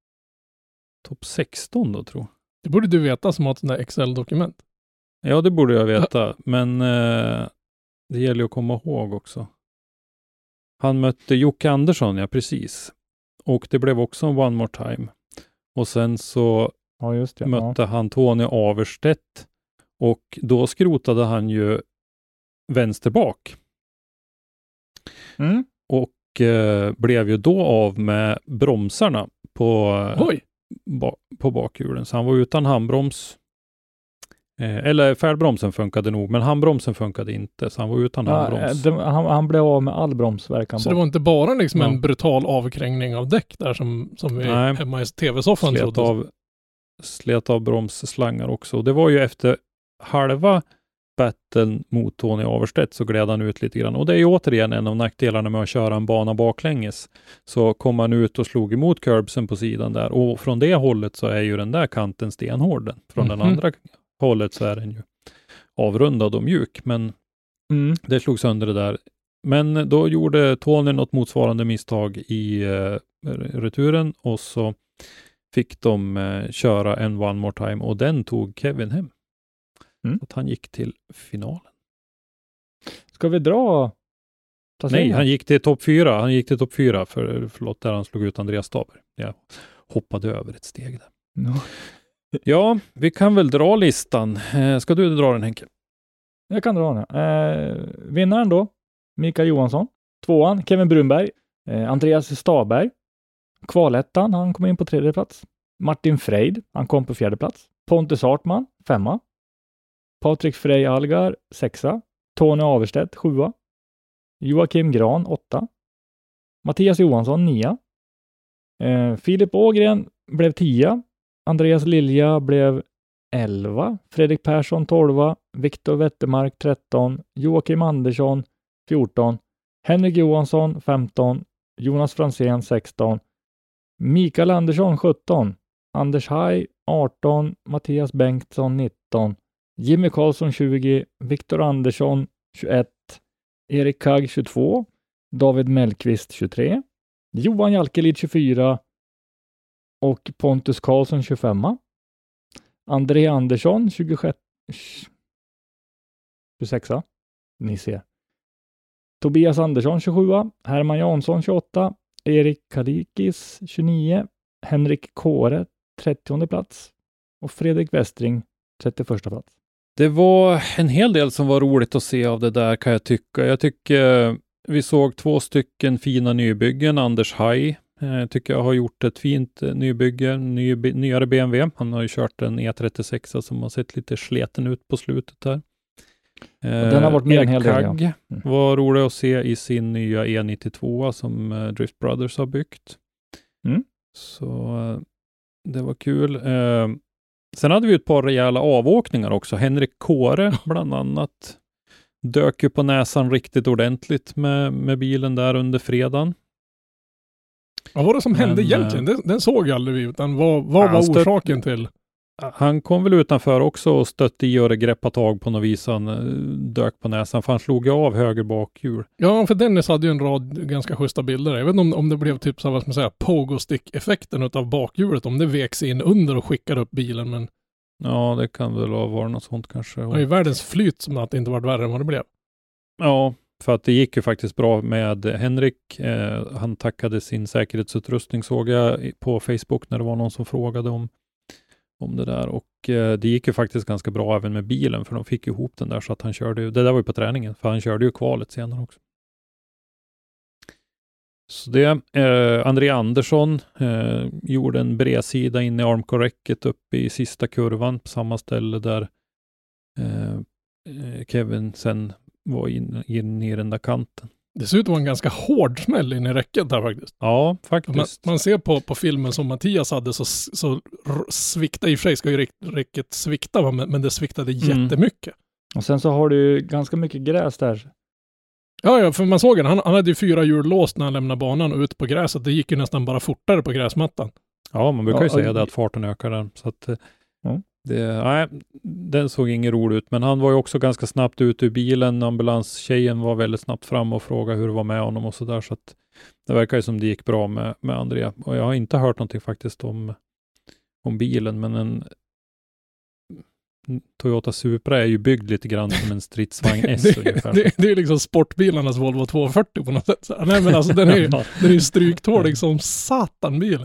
topp sexton då, tror jag. Det borde du veta som har ett sånt där Excel-dokument. Ja, det borde jag veta. Men eh, det gäller att komma ihåg också. Han mötte Jocke Andersson, ja precis. Och det blev också en one more time. Och sen så Ja, just det. mötte Ja. han Tony Averstedt. Och då skrotade han ju vänster bak. Mm. Och eh, blev ju då av med bromsarna på, Oj! ba, på bakhjulen. Så han var utan handbroms. Eh, eller färdbromsen funkade nog, men handbromsen funkade inte. Så han var utan Ja, handbroms. det, han, han blev av med all bromsverkan. Så det var inte bara liksom Ja. en brutal avkrängning av däck där som, som vi Nej. hemma i tv-soffan Slet trodde. av, slet av bromsslangar också. Och det var ju efter halva battlen mot Tony Averstedt så gled han ut lite grann. Och det är ju återigen en av nackdelarna med att köra en bana baklänges. Så kom han ut och slog emot curbsen på sidan där. Och från det hållet så är ju den där kanten stenhård. Från Mhm. den andra hållet så är den ju avrundad och mjuk. Men Mm. det slog sönder det där. Men då gjorde Tony något motsvarande misstag i eh, returen och så fick de eh, köra en one more time och den tog Kevin hem. Mm. Så att han gick till finalen. Ska vi dra? Ta Nej, segern? han gick till topp fyra. Han gick till topp fyra för, förlåt, där han slog ut Andreas Staber. Jag hoppade över ett steg där. Ja. Ja, vi kan väl dra listan. Eh, ska du dra den, Henke? Jag kan dra den. Eh, vinnaren då, Mikael Johansson. Tvåan, Kevin Brunberg. Eh, Andreas Staberg. Kvalettan, han kom in på tredje plats. Martin Freid, han kom på fjärde plats. Pontus Hartman, femma. Patrik Frey Algar, sexa. Tony Averstedt, sjua. Joakim Gran, åtta. Mattias Johansson, nia. Eh, Filip Ågren blev tia. Andreas Lilja blev elva. Fredrik Persson, tolva. Viktor Wettermark, tretton. Joakim Andersson, fjorton. Henrik Johansson, femton. Jonas Fransén, sexton. Mikael Andersson, sjutton. Anders Haj, arton. Mattias Bengtsson, nitton. Jimmy Karlsson, tjugo. Viktor Andersson, tjugoett. Erik Kagg, tjugotvå. David Mellqvist, tjugotre. Johan Jalkelid, tjugofyra. Och Pontus Karlsson, tjugofem. André Andersson, tjugosex. tjugosex. Ni ser. Tobias Andersson, tjugosju. Herman Jansson, tjugoåtta. Erik Kalikis, tjugonio. Henrik Kåre, trettionde plats. Och Fredrik Westring, trettioförsta plats. Det var en hel del som var roligt att se av det där, kan jag tycka. Jag tycker vi såg två stycken fina nybyggen. Anders Haj eh, tycker jag har gjort ett fint eh, nybygge, ny, nyare B M W. Han har ju kört en E trettiosex som har sett lite sleten ut på slutet där. Eh, den har varit med en Erik hel del, Kagg ja. Mm. var roligt att se i sin nya E nittiotvå som eh, Drift Brothers har byggt. Mm. Så eh, det var kul. Eh, Sen hade vi ett par rejäla avåkningar också. Henrik Kåre bland annat dök ju på näsan riktigt ordentligt med, med bilen där under fredagen. Vad var det som hände Men, egentligen? Den, den såg jag aldrig vi, utan vad, vad han var stött- orsaken till? Han kom väl utanför också och stötte i och greppade tag på något vis. Han eh, dök på näsan för han slog ju av höger bakhjul. Ja, för Dennis hade ju en rad ganska schyssta bilder. Jag vet inte om, om det blev typ så här, vad ska man säga, pogo-stick-effekten utav bakhjulet. Om det veks in under och skickade upp bilen. Men Ja, det kan väl vara något sånt kanske. det var ju världens flyt som att det inte var värre än vad det blev. Ja, för att det gick ju faktiskt bra med Henrik. Eh, han tackade sin säkerhetsutrustning, såg jag på Facebook när det var någon som frågade om, om det där. Och eh, det gick ju faktiskt ganska bra även med bilen, för de fick ju ihop den där så att han körde ju, det där var ju på träningen, för han körde ju kvalet senare också. Så det, eh, André Andersson eh, gjorde en bredsida in i armkorräcket uppe i sista kurvan på samma ställe där eh, Kevin sen var in, in i den där kanten. Det ser ut att vara en ganska hård smäll in i räcket där faktiskt. Ja, faktiskt. Man, man ser på, på filmen som Mattias hade så, så r- svikta, i och för sig ska ju räck- räcket svikta, va? men, men det sviktade Mm. jättemycket. Och sen så har du ju ganska mycket gräs där. Ja, ja, för man såg den. Han, han hade ju fyra hjul låst när han lämnade banan och ut på gräset. Det gick ju nästan bara fortare på gräsmattan. Ja, man brukar ju Ja, säga och- det att farten ökar där. Så att, eh, Ja. det, nej, den såg ingen rolig ut, men han var ju också ganska snabbt ut ur bilen. Ambulanstjejen var väldigt snabbt fram och frågade hur det var med honom och så där. Så att det verkar ju som det gick bra med, med Andrea. Och jag har inte hört någonting faktiskt om, om bilen, men en Toyota Supra är ju byggd lite grann som en stridsvagn S det, ungefär. Det, det är liksom sportbilarnas Volvo tvåhundrafyrtio på något sätt. Så, nej men alltså den är ju, den är ju stryktålig som satan bil.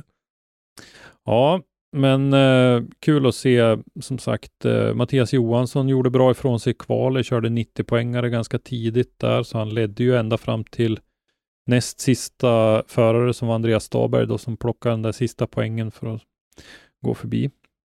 Ja, men eh, kul att se, som sagt, eh, Mattias Johansson gjorde bra ifrån sig i kvalet, körde nittio poängare ganska tidigt där, så han ledde ju ända fram till näst sista förare som var Andreas Staberg då, som plockade den där sista poängen för att gå förbi.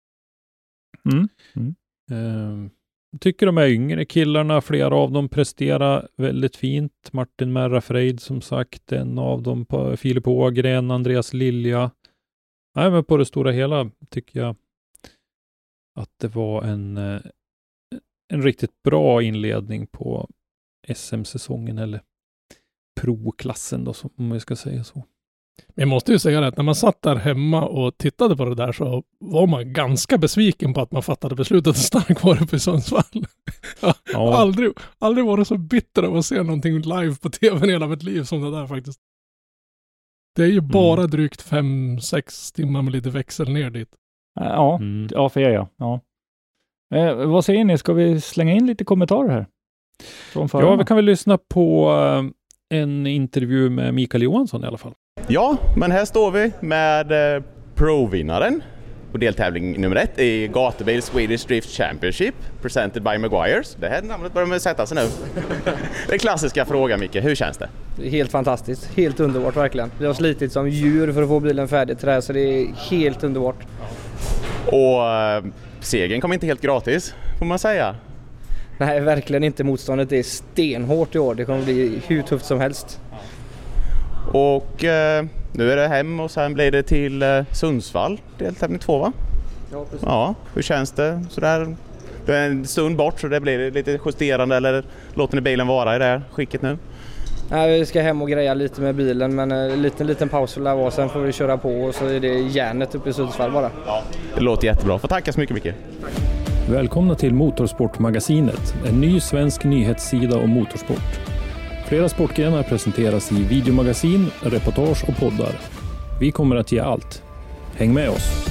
Mm. Mm. Eh, tycker de är yngre killarna, flera av dem presterar väldigt fint. Martin Merrafreid som sagt, en av dem, på Filip Ågren, Andreas Lilja. Nej, men på det stora hela tycker jag att det var en, en riktigt bra inledning på S M-säsongen, eller pro-klassen då, om man ska säga så. Men jag måste ju säga det, att när man satt där hemma och tittade på det där så var man ganska besviken på att man fattade beslutet att stanna kvar uppe i Sundsvall. Jag har Ja. aldrig, aldrig varit så bitter av att se någonting live på tv i hela mitt liv som det där faktiskt. Det är ju bara Mm. drygt fem sex timmar med lite växel ner dit. Ja, Mm. ja för er ja. ja. Eh, vad säger ni? Ska vi slänga in lite kommentarer här? Från förarna? Ja, vi kan väl lyssna på eh, en intervju med Mikael Johansson i alla fall. Ja, men här står vi med eh, Pro-vinnaren på deltävling nummer ett i Gatubil Swedish Drift Championship presented by Maguires. Det här namnet börjar med sätta sig nu. Den klassiska frågan, Micke, hur känns det? Det är helt fantastiskt, helt underbart verkligen. Vi har slitit som djur för att få bilen färdig till det här, så det är helt underbart. Och eh, segern kom inte helt gratis, får man säga. Nej, verkligen inte. Motståndet är stenhårt i år. Det kommer bli hur tufft som helst. Och eh, nu är det hem och sen blir det till eh, Sundsvall, deltävling två, va? Ja, precis. Ja, hur känns det? Sådär, det är en stund bort så det blir lite justerande, eller låter ni bilen vara i det här skicket nu? Nej, vi ska hem och greja lite med bilen, men en liten, liten paus för det vara. Sen får vi köra på och så är det järnet uppe i Sundsvall bara. Ja, det låter jättebra. Får tacka så mycket, Micke. Välkomna till Motorsportmagasinet, en ny svensk nyhetssida om motorsport. Flera sportgrenar presenteras i videomagasin, reportage och poddar. Vi kommer att ge allt. Häng med oss!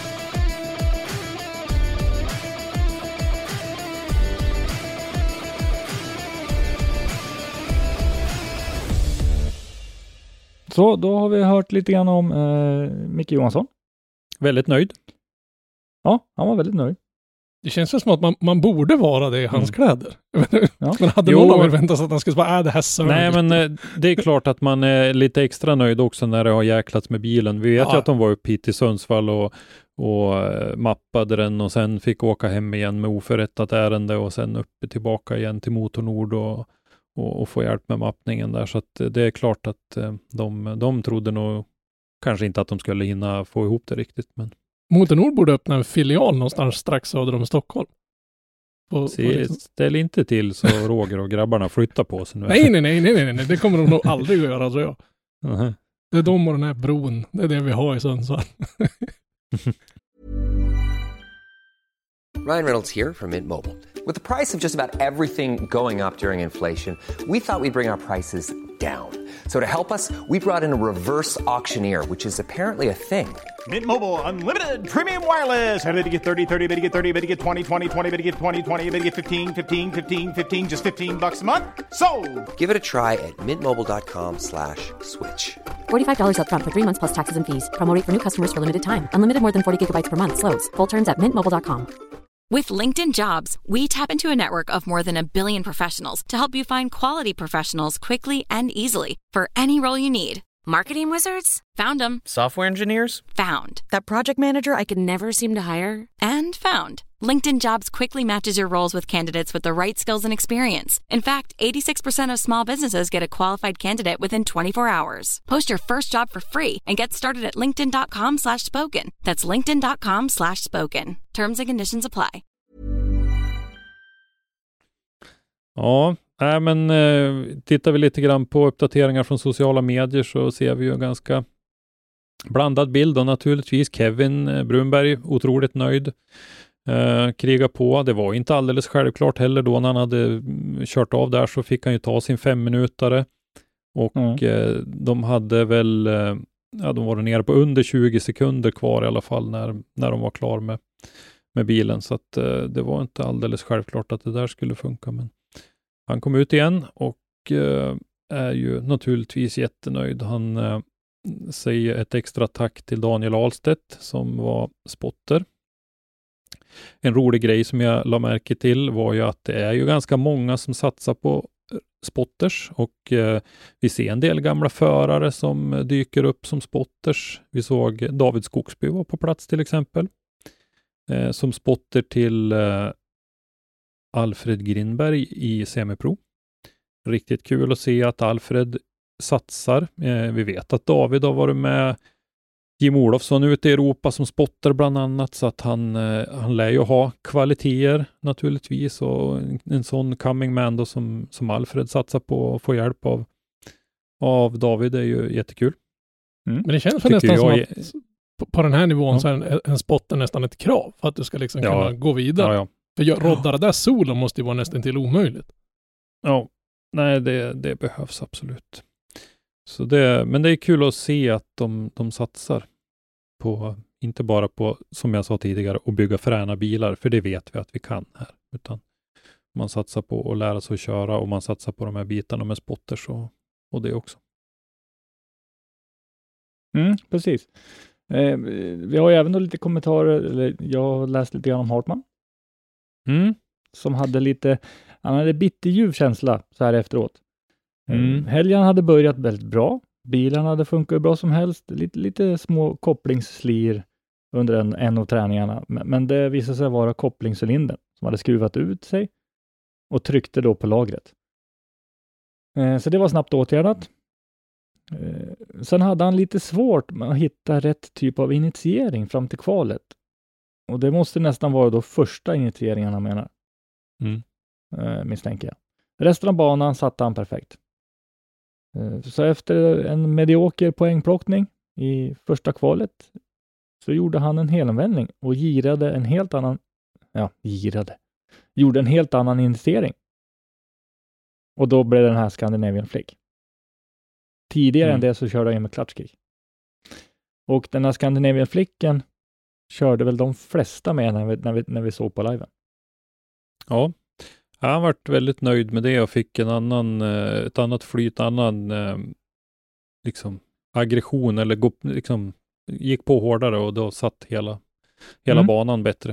Så då har vi hört lite grann om eh, Micke Johansson. Väldigt nöjd. Ja, han var väldigt nöjd. Det känns ju som att man, man borde vara det i hans kläder. Ja. Men hade Jo. någon av er väntat sig att han skulle säga, äh, det här sög. Nej, men eh, det är klart att man är lite extra nöjd också när det har jäklats med bilen. Vi vet Ja. ju att de var uppe hit i Sundsvall och, och eh, mappade den och sen fick åka hem igen med oförrättat ärende och sen uppe tillbaka igen till Motornord och, och, och få hjälp med mappningen där. Så att eh, det är klart att eh, de, de trodde nog kanske inte att de skulle hinna få ihop det riktigt. Men Motornord borde öppna en filial någonstans strax söder om Stockholm. På, på se, liksom. ställ inte till så Roger och grabbarna flyttar på sig nu. nej, nej, nej, nej, nej, nej, det kommer de nog aldrig att göra, tror jag. Uh-huh. Det är de och den här bron. Det är det vi har i Sundsvall. Ryan Reynolds here from Mint Mobile. With the price of just about everything going up during inflation, we thought we'd bring our prices down. So to help us, we brought in a reverse auctioneer, which is apparently a thing. Mint Mobile Unlimited Premium Wireless. How to get thirty, thirty, how to get thirty, how to get twenty, twenty, twenty, how to get twenty, twenty, how to get fifteen, fifteen, fifteen, fifteen, just fifteen bucks a month? Sold! Give it a try at mintmobile.com slash switch. forty-five dollars up front for three months plus taxes and fees. Promo rate for new customers for limited time. Unlimited more than forty gigabytes per month. Slows full terms at mint mobile dot com. With LinkedIn Jobs, we tap into a network of more than a billion professionals to help you find quality professionals quickly and easily for any role you need. Marketing wizards? Found them. Software engineers? Found. That project manager I could never seem to hire? And found. LinkedIn Jobs quickly matches your roles with candidates with the right skills and experience. In fact, eighty-six percent of small businesses get a qualified candidate within twenty-four hours. Post your first job for free and get started at linkedin.com slash spoken. That's linkedin.com slash spoken. Terms and conditions apply. Ja, nej, men eh, tittar vi lite grann på uppdateringar från sociala medier så ser vi ju en ganska blandad bild och naturligtvis Kevin eh, Brunberg otroligt nöjd. Eh, kriga på. Det var inte alldeles självklart heller då när han hade mm, kört av där så fick han ju ta sin femminutare och Mm. eh, de hade väl eh, ja, de var nere på under tjugo sekunder kvar i alla fall när, när de var klar med, med bilen. Så att eh, det var inte alldeles självklart att det där skulle funka. Men han kom ut igen och eh, är ju naturligtvis jättenöjd. Han eh, säger ett extra tack till Daniel Ahlstedt som var spotter. En rolig grej som jag la märke till var ju att det är ju ganska många som satsar på spotters och eh, vi ser en del gamla förare som dyker upp som spotters. Vi såg David Skogsby var på plats till exempel eh, som spotter till eh, Alfred Grindberg i semipro. Riktigt kul att se att Alfred satsar. Eh, vi vet att David har varit med Jim Olofsson ute i Europa som spottar bland annat, så att han, eh, han lär ju ha kvaliteter naturligtvis, och en, en sån coming man då som, som Alfred satsar på och får hjälp av, av David är ju jättekul. Mm. Men det känns väl nästan som att på, på den här nivån ja. så är en, en spotter nästan ett krav för att du ska liksom ja. kunna gå vidare. Ja, ja. För jag, rodda det där solo måste ju vara nästan till omöjligt. Ja, nej det, det behövs absolut. Så det, men det är kul att se att de, de satsar på, inte bara på, som jag sa tidigare, att bygga fräna bilar, för det vet vi att vi kan här, utan man satsar på att lära sig att köra och man satsar på de här bitarna med spotters och, och det också. Mm, precis. Eh, vi har ju även då lite kommentarer, eller jag har läst lite grann om Hartman. Mm. Som hade lite, han hade bitterljuv känsla så här efteråt. Mm. Helgen hade börjat väldigt bra. Bilarna hade funkat bra som helst. Lite, lite små kopplingsslir under en, en av träningarna. Men, men det visade sig vara kopplingscylindern som hade skruvat ut sig och tryckte då på lagret. Eh, så det var snabbt åtgärdat. Eh, sen hade han lite svårt med att hitta rätt typ av initiering fram till kvalet. Och det måste nästan vara då första initieringen han menar. Mm. Eh, misstänker jag. Resten av banan satte han perfekt. Så efter en medioker poängplockning i första kvalet så gjorde han en helomvändning och girade en helt annan, ja, girade, gjorde en helt annan investering. Och då blev den här Scandinavian Flick. Tidigare mm. än det så körde jag in med klatschkick. Och den här Scandinavian Flicken körde väl de flesta med när vi, när vi, när vi såg på liven. Ja. Han varit väldigt nöjd med det och fick en annan, ett annat flyt, annan liksom aggression eller gå, liksom, gick på hårdare och då satt hela, hela mm. banan bättre.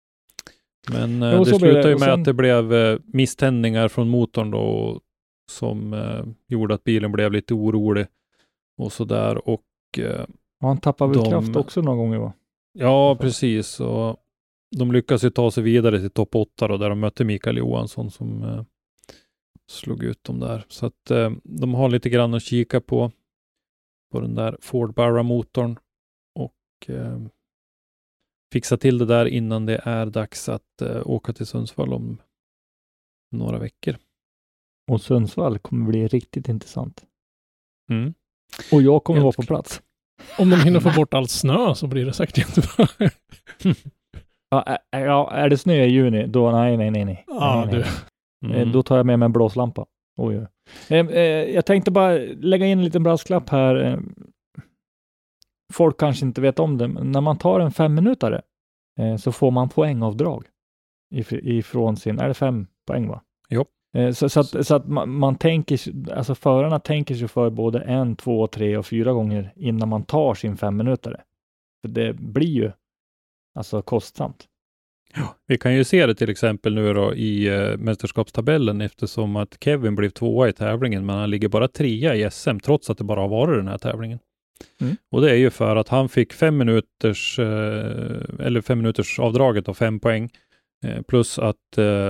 Men jo, det slutade ju med sen att det blev misständningar från motorn då som eh, gjorde att bilen blev lite orolig och sådär. Och, eh, och han tappade väl de, kraft också någon gång, va? Ja, precis. Och de lyckas ju ta sig vidare till topp åtta då, där de mötte Mikael Johansson som eh, slog ut dem där. Så att eh, de har lite grann att kika på på den där Ford Barra-motorn och eh, fixa till det där innan det är dags att eh, åka till Sundsvall om några veckor. Och Sundsvall kommer bli riktigt intressant. Mm. Och jag kommer vara på plats. Om de hinner få bort all snö så blir det säkert jättebra. Ja, är, ja, är det snö i juni, då nej, nej, nej, nej. Ja, nej, nej. Mm. Då tar jag med mig en blåslampa. Oj, oj. Eh, eh, jag tänkte bara lägga in en liten brasklapp här. Eh, folk kanske inte vet om det, men när man tar en femminutare eh, så får man poängavdrag if- ifrån sin, är det fem poäng, va? Jo. Eh, så, så att, så att man, man tänker, alltså förarna tänker sig för både en, två, tre och fyra gånger innan man tar sin femminutare. För det blir ju alltså kostsamt. Ja, vi kan ju se det till exempel nu då i uh, mästerskapstabellen, eftersom att Kevin blev tvåa i tävlingen, men han ligger bara trea i S M trots att det bara har varit den här tävlingen. Mm. Och det är ju för att han fick fem minuters uh, eller fem minuters avdraget av fem poäng uh, plus att uh,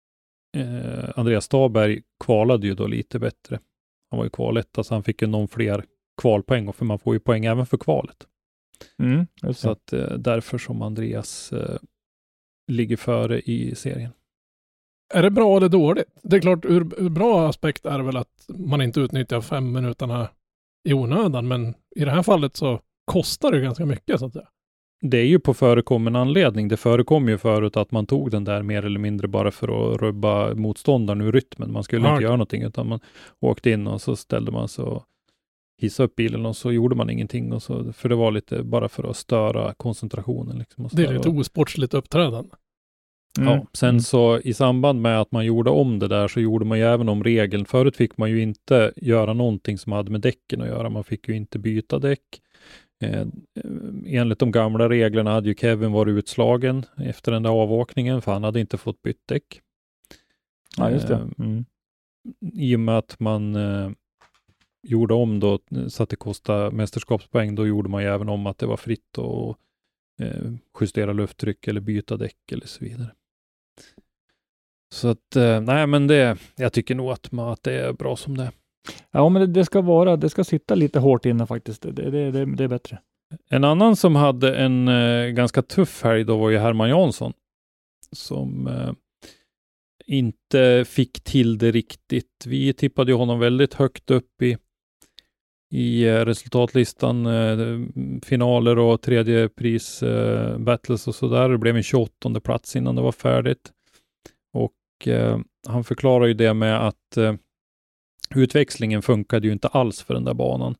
uh, Andreas Staberg kvalade ju då lite bättre. Han var ju kvaletta, så han fick ju någon fler kvalpoäng, och för man får ju poäng även för kvalet. Mm, så att uh, därför som Andreas uh, ligger före i serien. Är det bra eller dåligt? Det är klart, ur, ur bra aspekt är det väl att man inte utnyttjar fem minuterna i onödan, men i det här fallet så kostar det ganska mycket, så att säga. Det är ju på förekommen anledning. Det förekom ju förut att man tog den där mer eller mindre bara för att rubba motståndaren ur rytmen. Man skulle ja, inte okay. göra någonting, utan man åkte in och så ställde man så hissa upp bilen och så gjorde man ingenting. Och så, för det var lite bara för att störa koncentrationen. Liksom, och det är lite osportsligt uppträdande. Mm. Ja, sen mm. så i samband med att man gjorde om det där så gjorde man ju även om regeln. Förut fick man ju inte göra någonting som hade med däcken att göra. Man fick ju inte byta däck. Eh, enligt de gamla reglerna hade ju Kevin varit utslagen efter den där avåkningen för han hade inte fått bytt däck. Ja, just det. Mm. I och med att man eh, gjorde om då så att det kostade mästerskapspoäng, då gjorde man ju även om att det var fritt att eh, justera lufttryck eller byta däck eller så vidare. Så att, eh, nej men det, jag tycker nog att, man, att det är bra som det är. Ja, men det, det ska vara, det ska sitta lite hårt inne faktiskt. Det, det, det, det är bättre. En annan som hade en eh, ganska tuff helg då var ju Herman Jansson. Som eh, inte fick till det riktigt. Vi tippade ju honom väldigt högt upp i, i eh, resultatlistan. Eh, finaler och tredje pris eh, battles och sådär. Det blev en tjugoåttonde plats innan det var färdigt. Och eh, han förklarar ju det med att eh, utväxlingen funkade ju inte alls för den där banan.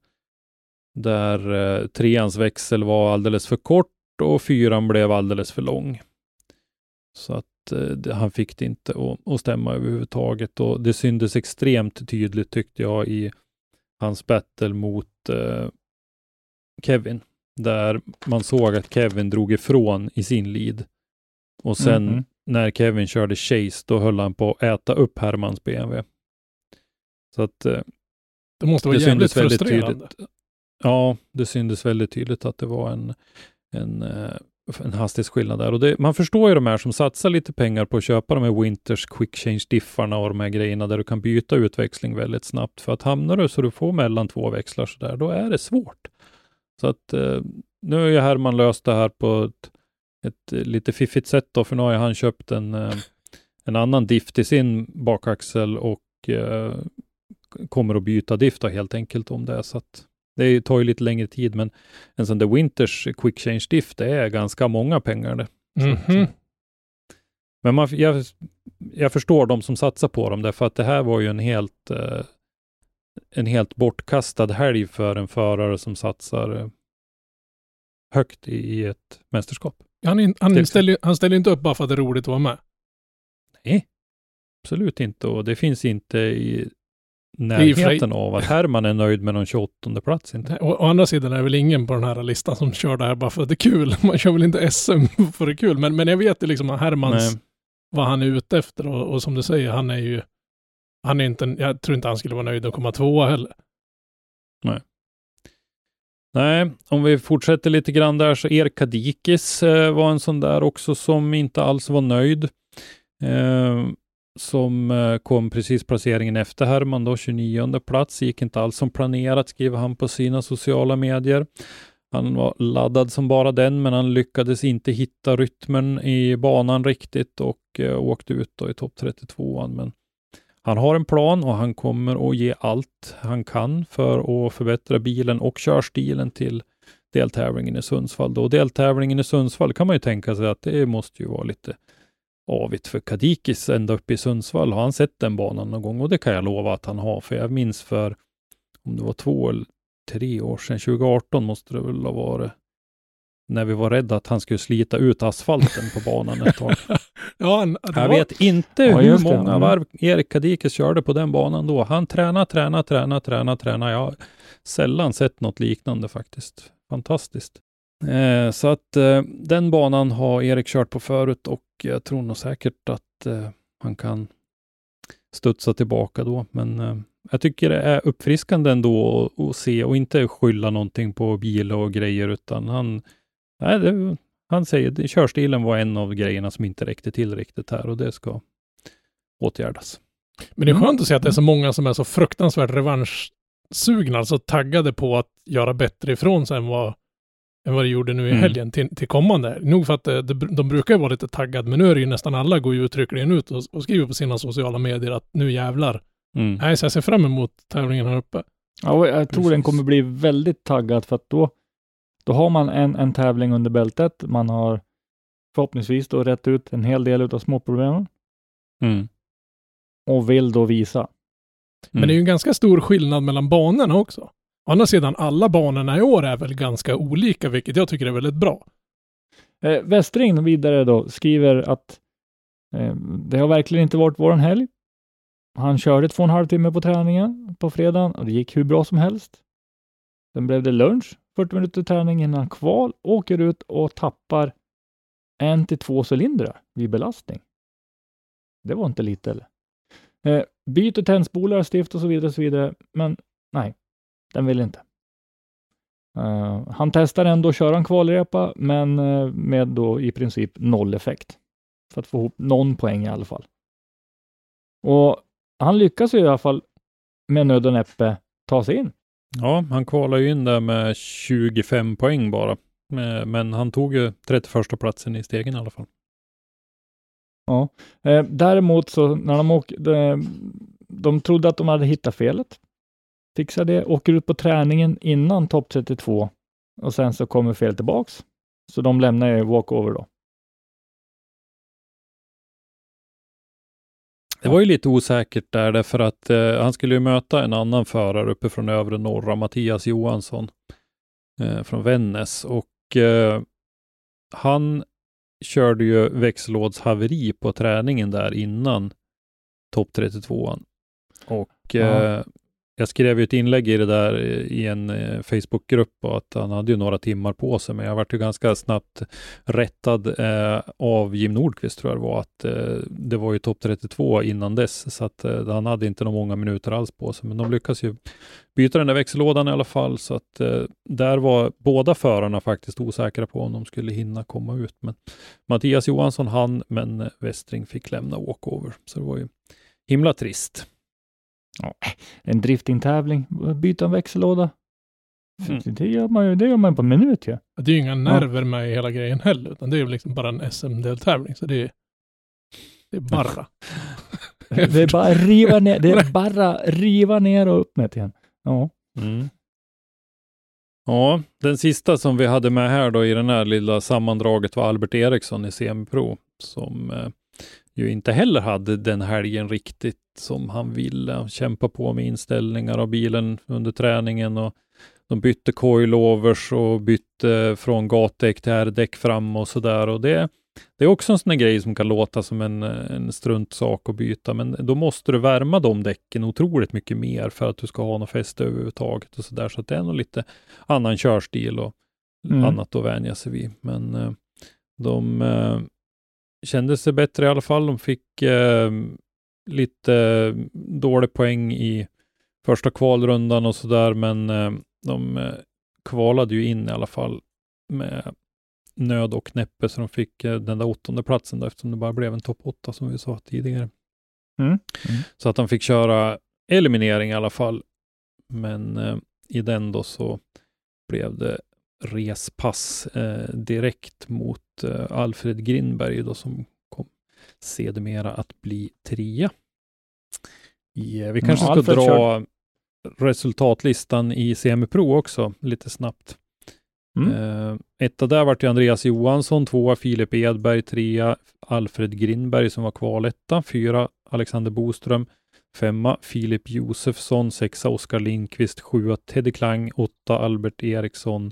Där eh, treans växel var alldeles för kort och fyran blev alldeles för lång. Så att eh, det, han fick det inte att, att stämma överhuvudtaget. Och det syndes extremt tydligt tyckte jag i hans battle mot eh, Kevin. Där man såg att Kevin drog ifrån i sin lead. Och sen mm-hmm. när Kevin körde chase då höll han på att äta upp Hermans B M W. Så att eh, det måste vara det jävligt frustrerande. Tydligt. Ja, det syntes väldigt tydligt att det var en, en, en hastighetsskillnad där. Och det, man förstår ju de här som satsar lite pengar på att köpa de här Winters Quick Change-diffarna och de här grejerna där du kan byta utväxling väldigt snabbt. För att hamnar du så du får mellan två växlar så där, då är det svårt. Så att eh, nu har ju Herman löst det här på ett, ett lite fiffigt sätt då, för nu har han köpt en, eh, en annan diff till sin bakaxel och eh, kommer att byta diff då helt enkelt om det. Så att det tar ju lite längre tid, men en sån där Winters Quick Change diff, det är ganska många pengar det. Mm-hmm. Att, men man, jag, jag förstår de som satsar på dem, därför att det här var ju en helt eh, en helt bortkastad helg för en förare som satsar eh, högt i, i ett mästerskap. Han, in, han, ställer, han ställer inte upp bara för att det är roligt att vara med. Nej, absolut inte. Och det finns inte i närheten av att Herman är nöjd med någon tjugoåttonde plats. Inte. Å, å andra sidan är det väl ingen på den här listan som kör det här bara för att det är kul. Man kör väl inte S M för det är kul. Men, men jag vet ju liksom att Hermans, Nej. vad han är ute efter. Och, och som du säger, han är ju han är inte, jag tror inte han skulle vara nöjd att komma tvåa heller. Nej. Nej, om vi fortsätter lite grann där så Erik Kadikis eh, var en sån där också som inte alls var nöjd. Eh, som eh, kom precis placeringen efter Herman då, tjugonionde plats. Gick inte alls som planerat, skriver han på sina sociala medier. Han var laddad som bara den, men han lyckades inte hitta rytmen i banan riktigt och eh, åkte ut då i topp trettiotvå. Men han har en plan och han kommer att ge allt han kan för att förbättra bilen och körstilen till deltävlingen i Sundsvall. Då deltävlingen i Sundsvall kan man ju tänka sig att det måste ju vara lite avigt för Kadikis ända uppe i Sundsvall. Har han sett den banan någon gång? Och det kan jag lova att han har. För jag minns för om det var två eller tre år sedan, tjugo arton måste det väl ha varit, när vi var rädda att han skulle slita ut asfalten på banan ett tag. Ja, han, jag var... vet inte ja, hur många det. varv Erik Kadikis körde på den banan då. Han tränar, tränar, tränar, tränar, tränar. Jag har sällan sett något liknande faktiskt. Fantastiskt. Eh, så att eh, den banan har Erik kört på förut och jag tror nog säkert att eh, han kan studsa tillbaka då. Men eh, jag tycker det är uppfriskande ändå att, att se och inte skylla någonting på bil och grejer, utan han nej, det, han säger att körstilen var en av grejerna som inte räckte till riktigt här och det ska åtgärdas. Men det är skönt att se att det är så många som är så fruktansvärt revanschsugna, alltså taggade på att göra bättre ifrån sig än vad, än vad det gjorde nu i helgen mm. till, till kommande. Nog för att det, det, de brukar ju vara lite taggade, men nu är det ju nästan alla går ju uttryckligen ut och, och skriver på sina sociala medier att nu jävlar. Mm. Nej, så jag ser fram emot tävlingen här uppe. Ja, jag tror Precis. den kommer bli väldigt taggad för att då Då har man en, en tävling under bältet. Man har förhoppningsvis då rätt ut en hel del av småproblemen. Mm. Och vill då visa. Men mm. det är ju en ganska stor skillnad mellan banorna också. Å andra sidan, alla banorna i år är väl ganska olika, vilket jag tycker är väldigt bra. Eh, Westring vidare då skriver att eh, det har verkligen inte varit våran helg. Han körde två och en halv timme på träningen på fredagen och det gick hur bra som helst. Sen blev det lunch, fyrtio minuter träning innan kval, åker ut och tappar en till två cylindrar vid belastning. Det var inte lite eller? Eh, byter tändspolar, stift och så vidare och så vidare, men nej, den vill inte. Uh, han testar ändå att köra en kvalrepa, men uh, med då i princip noll effekt. För att få ihop någon poäng i alla fall. Och han lyckas ju i alla fall med nöd och näppe ta sig in. Ja, han kvalar ju in där med tjugofem poäng bara. Men han tog ju trettioförsta platsen i stegen i alla fall. Ja, eh, däremot så när de åker, de, de trodde att de hade hittat felet. Fixar det, åker ut på träningen innan topp trettiotvå och sen så kommer fel tillbaks. Så de lämnar ju walkover då. Det var ju lite osäkert där därför att eh, han skulle ju möta en annan förare uppe från övre norra, Mattias Johansson eh, från Vännäs, och eh, han körde ju växellådshaveri på träningen där innan topp trettiotvå. Och eh, jag skrev ju ett inlägg i det där i en eh, Facebookgrupp och att han hade ju några timmar på sig, men jag vart ju ganska snabbt rättad eh, av Jim Nordqvist, tror jag det var, att eh, det var ju topp trettiotvå innan dess, så att eh, han hade inte några många minuter alls på sig, men de lyckas ju byta den där växellådan i alla fall, så att eh, där var båda förarna faktiskt osäkra på om de skulle hinna komma ut, men Mattias Johansson han, men Westring fick lämna walkover, så det var ju himla trist. Ja, en driftingtävling, byta en växellåda. Mm. Det gör man ju, det gör man på en minut. Ja. Det är ju inga nerver med i hela grejen heller, utan det är ju liksom bara en S M-deltävling, så det är, det är bara. det är bara riva ner, det är bara riva ner och upp med igen. Ja. Mm. Ja, den sista som vi hade med här då i den här lilla sammandraget var Albert Eriksson i Semipro, som eh, ju inte heller hade den helgen riktigt som han ville. Kämpa på med inställningar av bilen under träningen, och de bytte coilovers och bytte från gatdäck till R-däck fram och sådär, och det, det är också en sån grej som kan låta som en, en struntsak att byta, men då måste du värma de däcken otroligt mycket mer för att du ska ha något fäste överhuvudtaget och sådär, så att det är nog lite annan körstil och mm. annat att vänja sig vid, men eh, de eh, kände sig bättre i alla fall. De fick eh, lite dålig poäng i första kvalrundan och sådär, men eh, de eh, kvalade ju in i alla fall med nöd och näppe, så de fick eh, den där åttonde platsen då, eftersom det bara blev en topp åtta som vi sa tidigare. Mm. Mm. Så att de fick köra eliminering i alla fall, men eh, i den då så blev det respass eh, direkt mot eh, Alfred Grindberg då, som kom sedermera att bli trea. Yeah, vi kanske mm, ska Alfred dra kör... resultatlistan i Semipro också lite snabbt. Mm. Eh, etta där vart ju Andreas Johansson, tvåa Filip Edberg, trea Alfred Grindberg som var kvaletta, fyra Alexander Boström, femma Filip Josefsson, sexa Oskar Lindqvist, sjua Teddy Klang, åtta Albert Eriksson,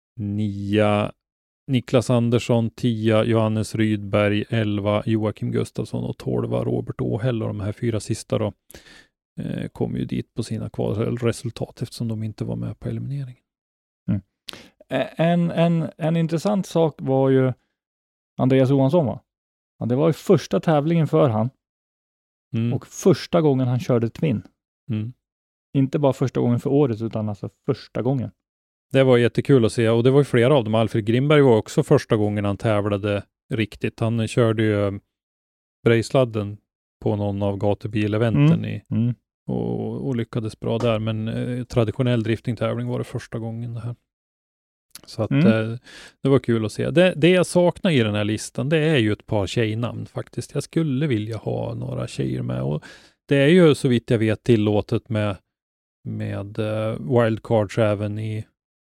nia Niklas Andersson, tia Johannes Rydberg, elva Joakim Gustafsson och tolva Robert Åhäll, och de här fyra sista då eh, kom ju dit på sina kvalresultat eftersom de inte var med på elimineringen. Mm. En, en, en intressant sak var ju Andreas Johansson, va? Ja, det var ju första tävlingen för han. Mm. Och första gången han körde Twin. Mm. Inte bara första gången för året, utan alltså första gången. Det var jättekul att se, och det var ju flera av dem. Alfred Grimberg var också första gången han tävlade riktigt. Han körde ju Brejsladden på någon av gatubileventen mm. i, mm. och, och lyckades bra där. Men eh, traditionell driftingtävling var det första gången det här. Så att mm. eh, det var kul att se. Det, det jag saknar i den här listan, det är ju ett par tjejnamn faktiskt. Jag skulle vilja ha några tjejer med, och det är ju så vitt jag vet tillåtet med, med uh, wildcards även i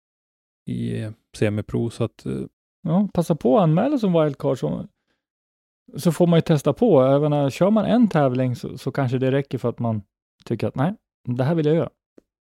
i semipro, så att uh, ja, passa på att anmäla som wildcard, så, så får man ju testa på. Även när kör man en tävling så, så kanske det räcker för att man tycker att nej, det här vill jag göra.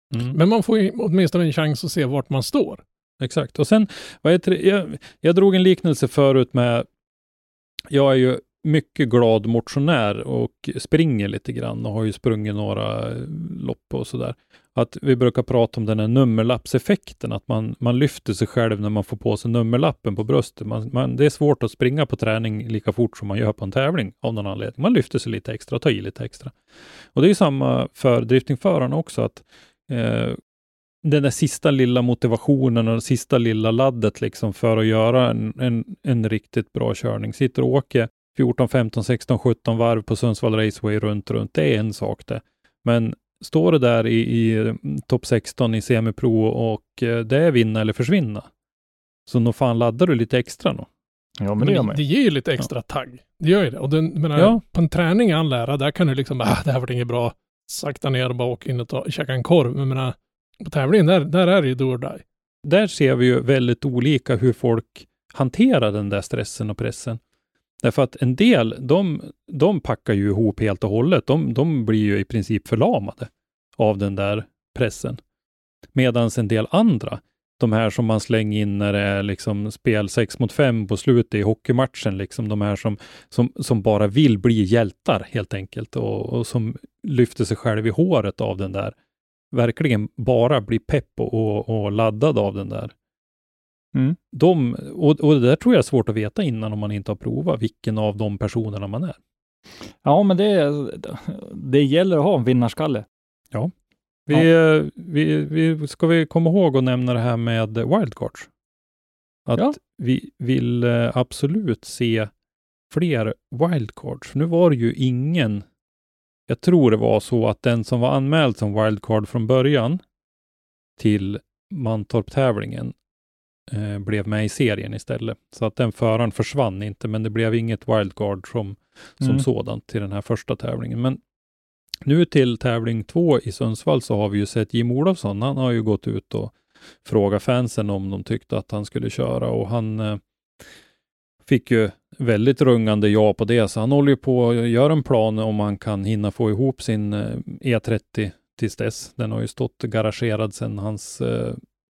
Mm. Men man får ju åtminstone en chans att se vart man står. Exakt. Och sen, vad heter det? Jag, jag drog en liknelse förut med, jag är ju mycket glad motionär och springer lite grann och har ju sprungit några lopp och sådär. Att vi brukar prata om den här nummerlappseffekten, att man, man lyfter sig själv när man får på sig nummerlappen på bröstet. Man, man, det är svårt att springa på träning lika fort som man gör på en tävling av någon anledning. Man lyfter sig lite extra, tar i lite extra. Och det är ju samma för driftingförarna också, att eh, den där sista lilla motivationen och den sista lilla laddet liksom för att göra en, en, en riktigt bra körning. Sitter och åker fjorton, femton, sexton, sjutton varv på Sundsvall Raceway runt, runt. Det är en sak det. Men står det där i, i topp sexton i semipro och eh, det är vinna eller försvinna. Så nog fan laddar du lite extra då. Ja, men, men det, det, gör man. det ger ju lite extra ja. tagg. Det gör ju det. Och den, menar, ja. på en träning all lära, där kan du liksom, ah, det här var inget bra. Sakta ner och bara åka in och ta, käka en korv. Men menar, på tävlingen, där, där är det ju do or die. Där ser vi ju väldigt olika hur folk hanterar den där stressen och pressen. Därför att en del, de, de packar ju ihop helt och hållet. De, de blir ju i princip förlamade av den där pressen. Medan en del andra, de här som man slänger in när det är liksom spel sex mot fem på slutet i hockeymatchen, liksom de här som, som, som bara vill bli hjältar helt enkelt och, och som lyfter sig själv i håret av den där. Verkligen bara blir pepp och, och, och laddad av den där. Mm. De, och, och det där tror jag är svårt att veta innan om man inte har provat vilken av de personerna man är. Ja, men det, det gäller att ha en vinnarskalle. Ja. Vi, ja. Vi, vi, ska vi komma ihåg att nämna det här med wildcards? Att ja. vi vill absolut se fler wildcards. Nu var det ju ingen, jag tror det var så att den som var anmäld som wildcard från början till Mantorp-tävlingen eh, blev med i serien istället. Så att den föraren försvann inte, men det blev inget wildcard som, som mm. sådant till den här första tävlingen. Men nu till tävling två i Sundsvall så har vi ju sett Jim Olofsson. Han har ju gått ut och frågat fansen om de tyckte att han skulle köra och han eh, fick ju väldigt rungande ja på det. Så han håller ju på att göra en plan om han kan hinna få ihop sin eh, E trettio tills dess. Den har ju stått garagerad sedan hans eh,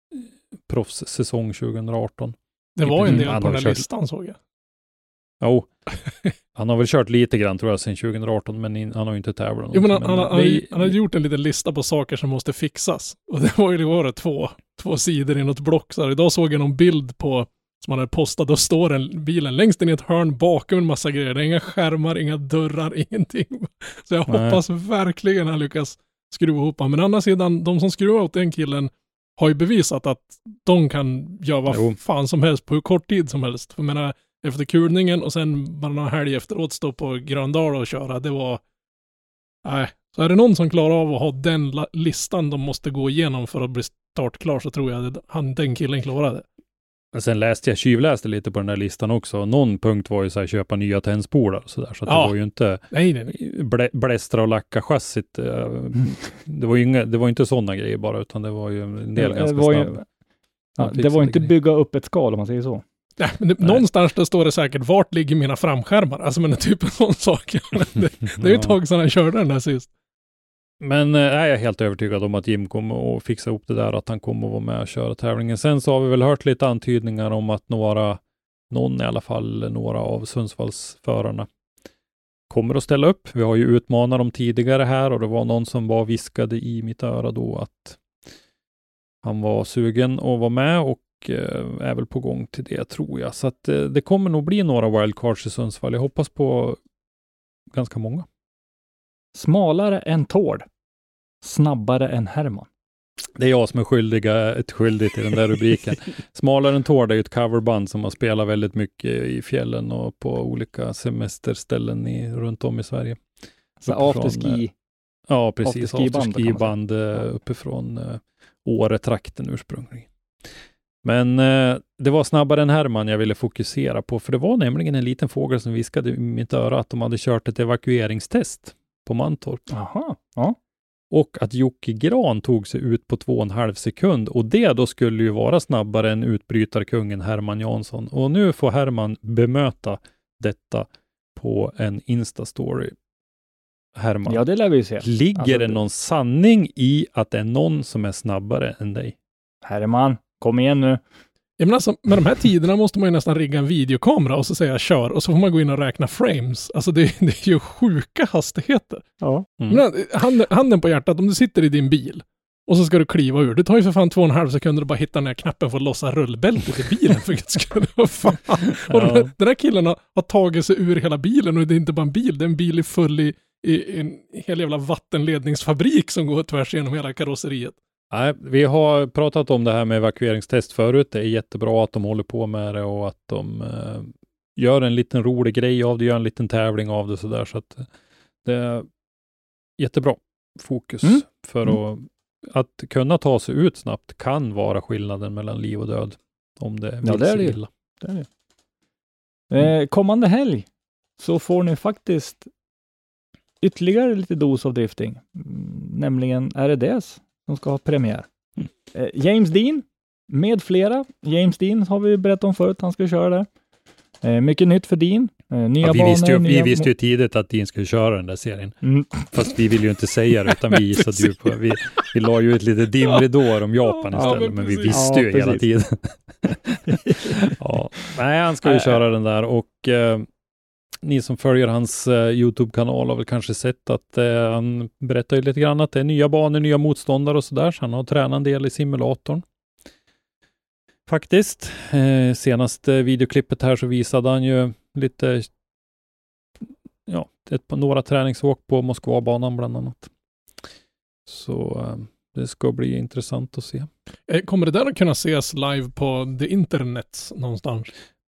proffssäsong tjugo arton. Det var ju en del på den här kört... listan såg jag. Jo, han har väl kört lite grann tror jag sedan tjugo arton, men in, han har ju inte tävlat. Jo, men han, men han, han, vi, han hade gjort en liten lista på saker som måste fixas. Och det var ju bara två, två sidor i något block. Så här, idag såg jag någon bild på som han hade postat. Då står den bilen längst in i ett hörn bakom en massa grejer. Det är inga skärmar, inga dörrar, ingenting. Så jag Nej. hoppas verkligen han lyckas skruva ihop. Men å andra sidan, de som skruvar åt den killen har ju bevisat att de kan göra vad jo. fan som helst på hur kort tid som helst. För jag menar, efter kulningen och sen bara några helg efteråt stå på Gröndal och köra. Det var... Nej. Så är det någon som klarar av att ha den la- listan de måste gå igenom för att bli startklar, så tror jag att han, den killen klarade. Men sen läste jag, tjuvläste lite på den där listan också. Någon punkt var ju så här, köpa nya tändspolar och sådär. Så att ja. det var ju inte nej, nej, nej. Blä, blästra och lacka chassit. Det var ju inga, det var inte sådana grejer bara, utan det var ju en del det, ganska det var snabb. Ju, ja, det var inte bygga upp ett skal om man säger så. Nej, men det, någonstans där står det säkert, vart ligger mina framskärmar? Alltså men det är typ en sån sak. det, det är ju ett tag sedan han körde den där sist. Men äh, jag är helt övertygad om att Jim kommer att fixa upp det där, att han kommer att vara med och köra tävlingen. Sen så har vi väl hört lite antydningar om att några, någon i alla fall, några av Sundsvallsförarna kommer att ställa upp. Vi har ju utmanat dem tidigare här och det var någon som var viskade i mitt öra då att han var sugen att vara med och är väl på gång till det, tror jag. Så att det kommer nog bli några wildcards i Sundsvall. Jag hoppas på ganska många. Smalare än Tord. Snabbare än Herman. Det är jag som är skyldiga, ett skyldig till den där rubriken. Smalare än Tord är ju ett coverband som har spelat väldigt mycket i fjällen och på olika semesterställen i, runt om i Sverige. Så afterski. Ja, precis. Afterski-band uppifrån uh, Åre-trakten ursprungligen. Men eh, det var snabbare än Herman jag ville fokusera på, för det var nämligen en liten fågel som viskade i mitt öra att de hade kört ett evakueringstest på Mantorp. Aha, ja. Och att Jocke Gran tog sig ut på två och en halv sekund, och det då skulle ju vara snabbare än utbrytarkungen Herman Jansson. Och nu får Herman bemöta detta på en Insta-story. Herman. Ja, det lär vi ju se. Ligger alltså, det någon sanning i att det är någon som är snabbare än dig? Herman, kom igen nu. Ja, men alltså, med de här tiderna måste man ju nästan rigga en videokamera och så säga kör och så får man gå in och räkna frames. Alltså det, det är ju sjuka hastigheter. Ja. Mm. Men, handen, handen på hjärtat, om du sitter i din bil och så ska du kliva ur. Det tar ju för fan två och en halv sekunder att bara hitta den här knappen för att lossa rullbältet i bilen. För att skulle vara fan. Och ja. den, den här killen har, har tagit sig ur hela bilen och det är inte bara en bil, det är en bil i full i, i en hel jävla vattenledningsfabrik som går tvärs genom hela karosseriet. Nej, vi har pratat om det här med evakueringstest förut. Det är jättebra att de håller på med det och att de eh, gör en liten rolig grej av det, gör en liten tävling av det sådär. Så att det är jättebra fokus mm. för mm. att Att kunna ta sig ut snabbt kan vara skillnaden mellan liv och död. Om det vill ja, det är det. illa. Det är det. Eh, kommande helg så får ni faktiskt ytterligare lite dos av drifting. Mm, nämligen R D S som ska ha premiär. Mm. Eh, James Dean med flera. James Dean har vi berättat om förut. Han ska köra där. Eh, mycket nytt för Dean. Eh, nya ja, vi banor. Visste ju, nya vi visste ju tidigt att Dean skulle köra den där serien. Mm. Fast vi vill ju inte säga det, utan vi gissade ju på. Vi, vi la ju ett litet dimridår om Japan istället, ja, men, men vi visste ja, ju hela tiden. ja. Nej, han ska ju köra den där och eh, ni som följer hans eh, YouTube-kanal har väl kanske sett att eh, han berättar ju lite grann att det är nya banor, nya motståndare och sådär, så han har tränat en del i simulatorn. Faktiskt. Eh, senaste videoklippet här så visade han ju lite ja, ett par några träningsåk på Moskvabanan bland annat. Så eh, det ska bli intressant att se. Kommer det där att kunna ses live på the internet någonstans?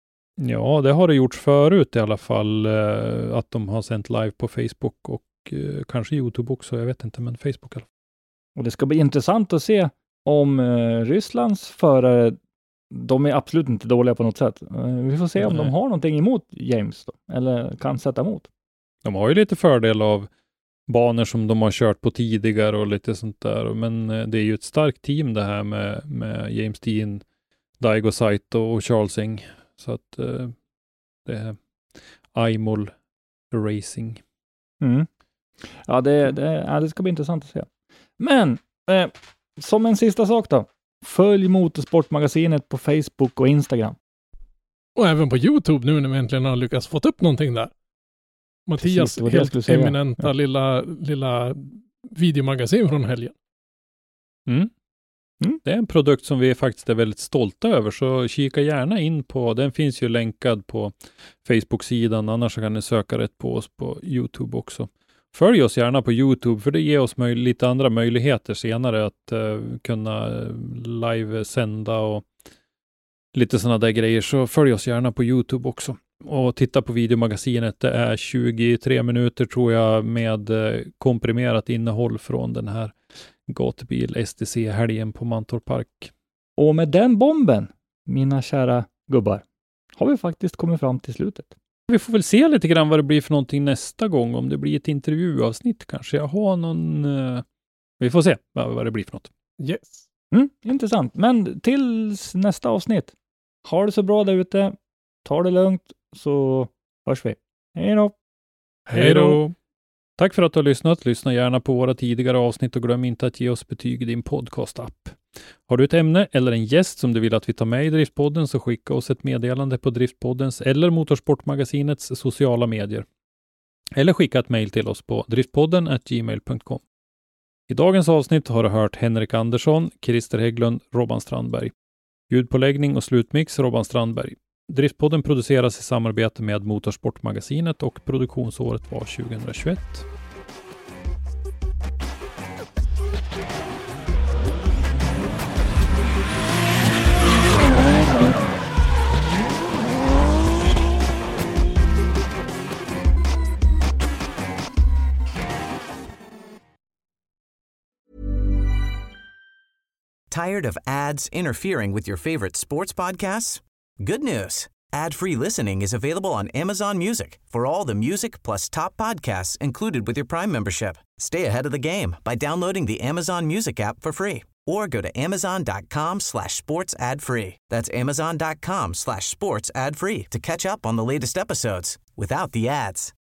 Ja, det har det gjorts förut i alla fall. Eh, att de har sänt live på Facebook och eh, kanske YouTube också. Jag vet inte, men Facebook i alla fall. Och det ska bli intressant att se om eh, Rysslands förare, de är absolut inte dåliga på något sätt. Eh, vi får se om Nej. de har någonting emot James då, eller kan sätta emot. De har ju lite fördel av banor som de har kört på tidigare och lite sånt där. Men eh, det är ju ett starkt team det här med, med James Dean, Daigo Saito och Charles Eng. Så att eh, det är iMol Racing. Mm. Ja, det, det, ja, det ska bli intressant att se. Men eh, som en sista sak då. Följ Motorsportmagasinet på Facebook och Instagram. Och även på YouTube nu när vi äntligen har lyckats få upp någonting där. Mattias Precis, helt eminenta ja. lilla, lilla videomagasin från helgen. Mm. Mm. Det är en produkt som vi faktiskt är väldigt stolta över, så kika gärna in på, den finns ju länkad på Facebook-sidan, annars kan ni söka rätt på oss på YouTube också. Följ oss gärna på YouTube, för det ger oss möj- lite andra möjligheter senare att uh, kunna live-sända och lite sådana där grejer, så följ oss gärna på YouTube också. Och titta på videomagasinet, det är tjugotre minuter tror jag med uh, komprimerat innehåll från den här gatubil S D C-helgen på Mantorp Park. Och med den bomben, mina kära gubbar, har vi faktiskt kommit fram till slutet. Vi får väl se lite grann vad det blir för någonting nästa gång, om det blir ett intervjuavsnitt kanske. Jag har någon... Uh... Vi får se vad, vad det blir för något. Yes. Mm, intressant. Men tills nästa avsnitt, ha det så bra där ute. Ta det lugnt så hörs vi. Hej då! Hej då! Tack för att du har lyssnat. Lyssna gärna på våra tidigare avsnitt och glöm inte att ge oss betyg i din podcast-app. Har du ett ämne eller en gäst som du vill att vi tar med i Driftpodden, så skicka oss ett meddelande på Driftpoddens eller Motorsportmagasinets sociala medier. Eller skicka ett mejl till oss på driftpodden at gmail punkt com. I dagens avsnitt har du hört Henrik Andersson, Christer Hägglund, Robban Strandberg. Ljudpåläggning och slutmix Robban Strandberg. Driftpodden produceras i samarbete med Motorsportmagasinet och produktionsåret var tjugohundratjugoett. Tired of ads interfering with your favorite sports podcasts? Good news. Ad-free listening is available on Amazon Music for all the music plus top podcasts included with your Prime membership. Stay ahead of the game by downloading the Amazon Music app for free or go to amazon.com slash sports ad free. That's amazon.com slash sports ad free to catch up on the latest episodes without the ads.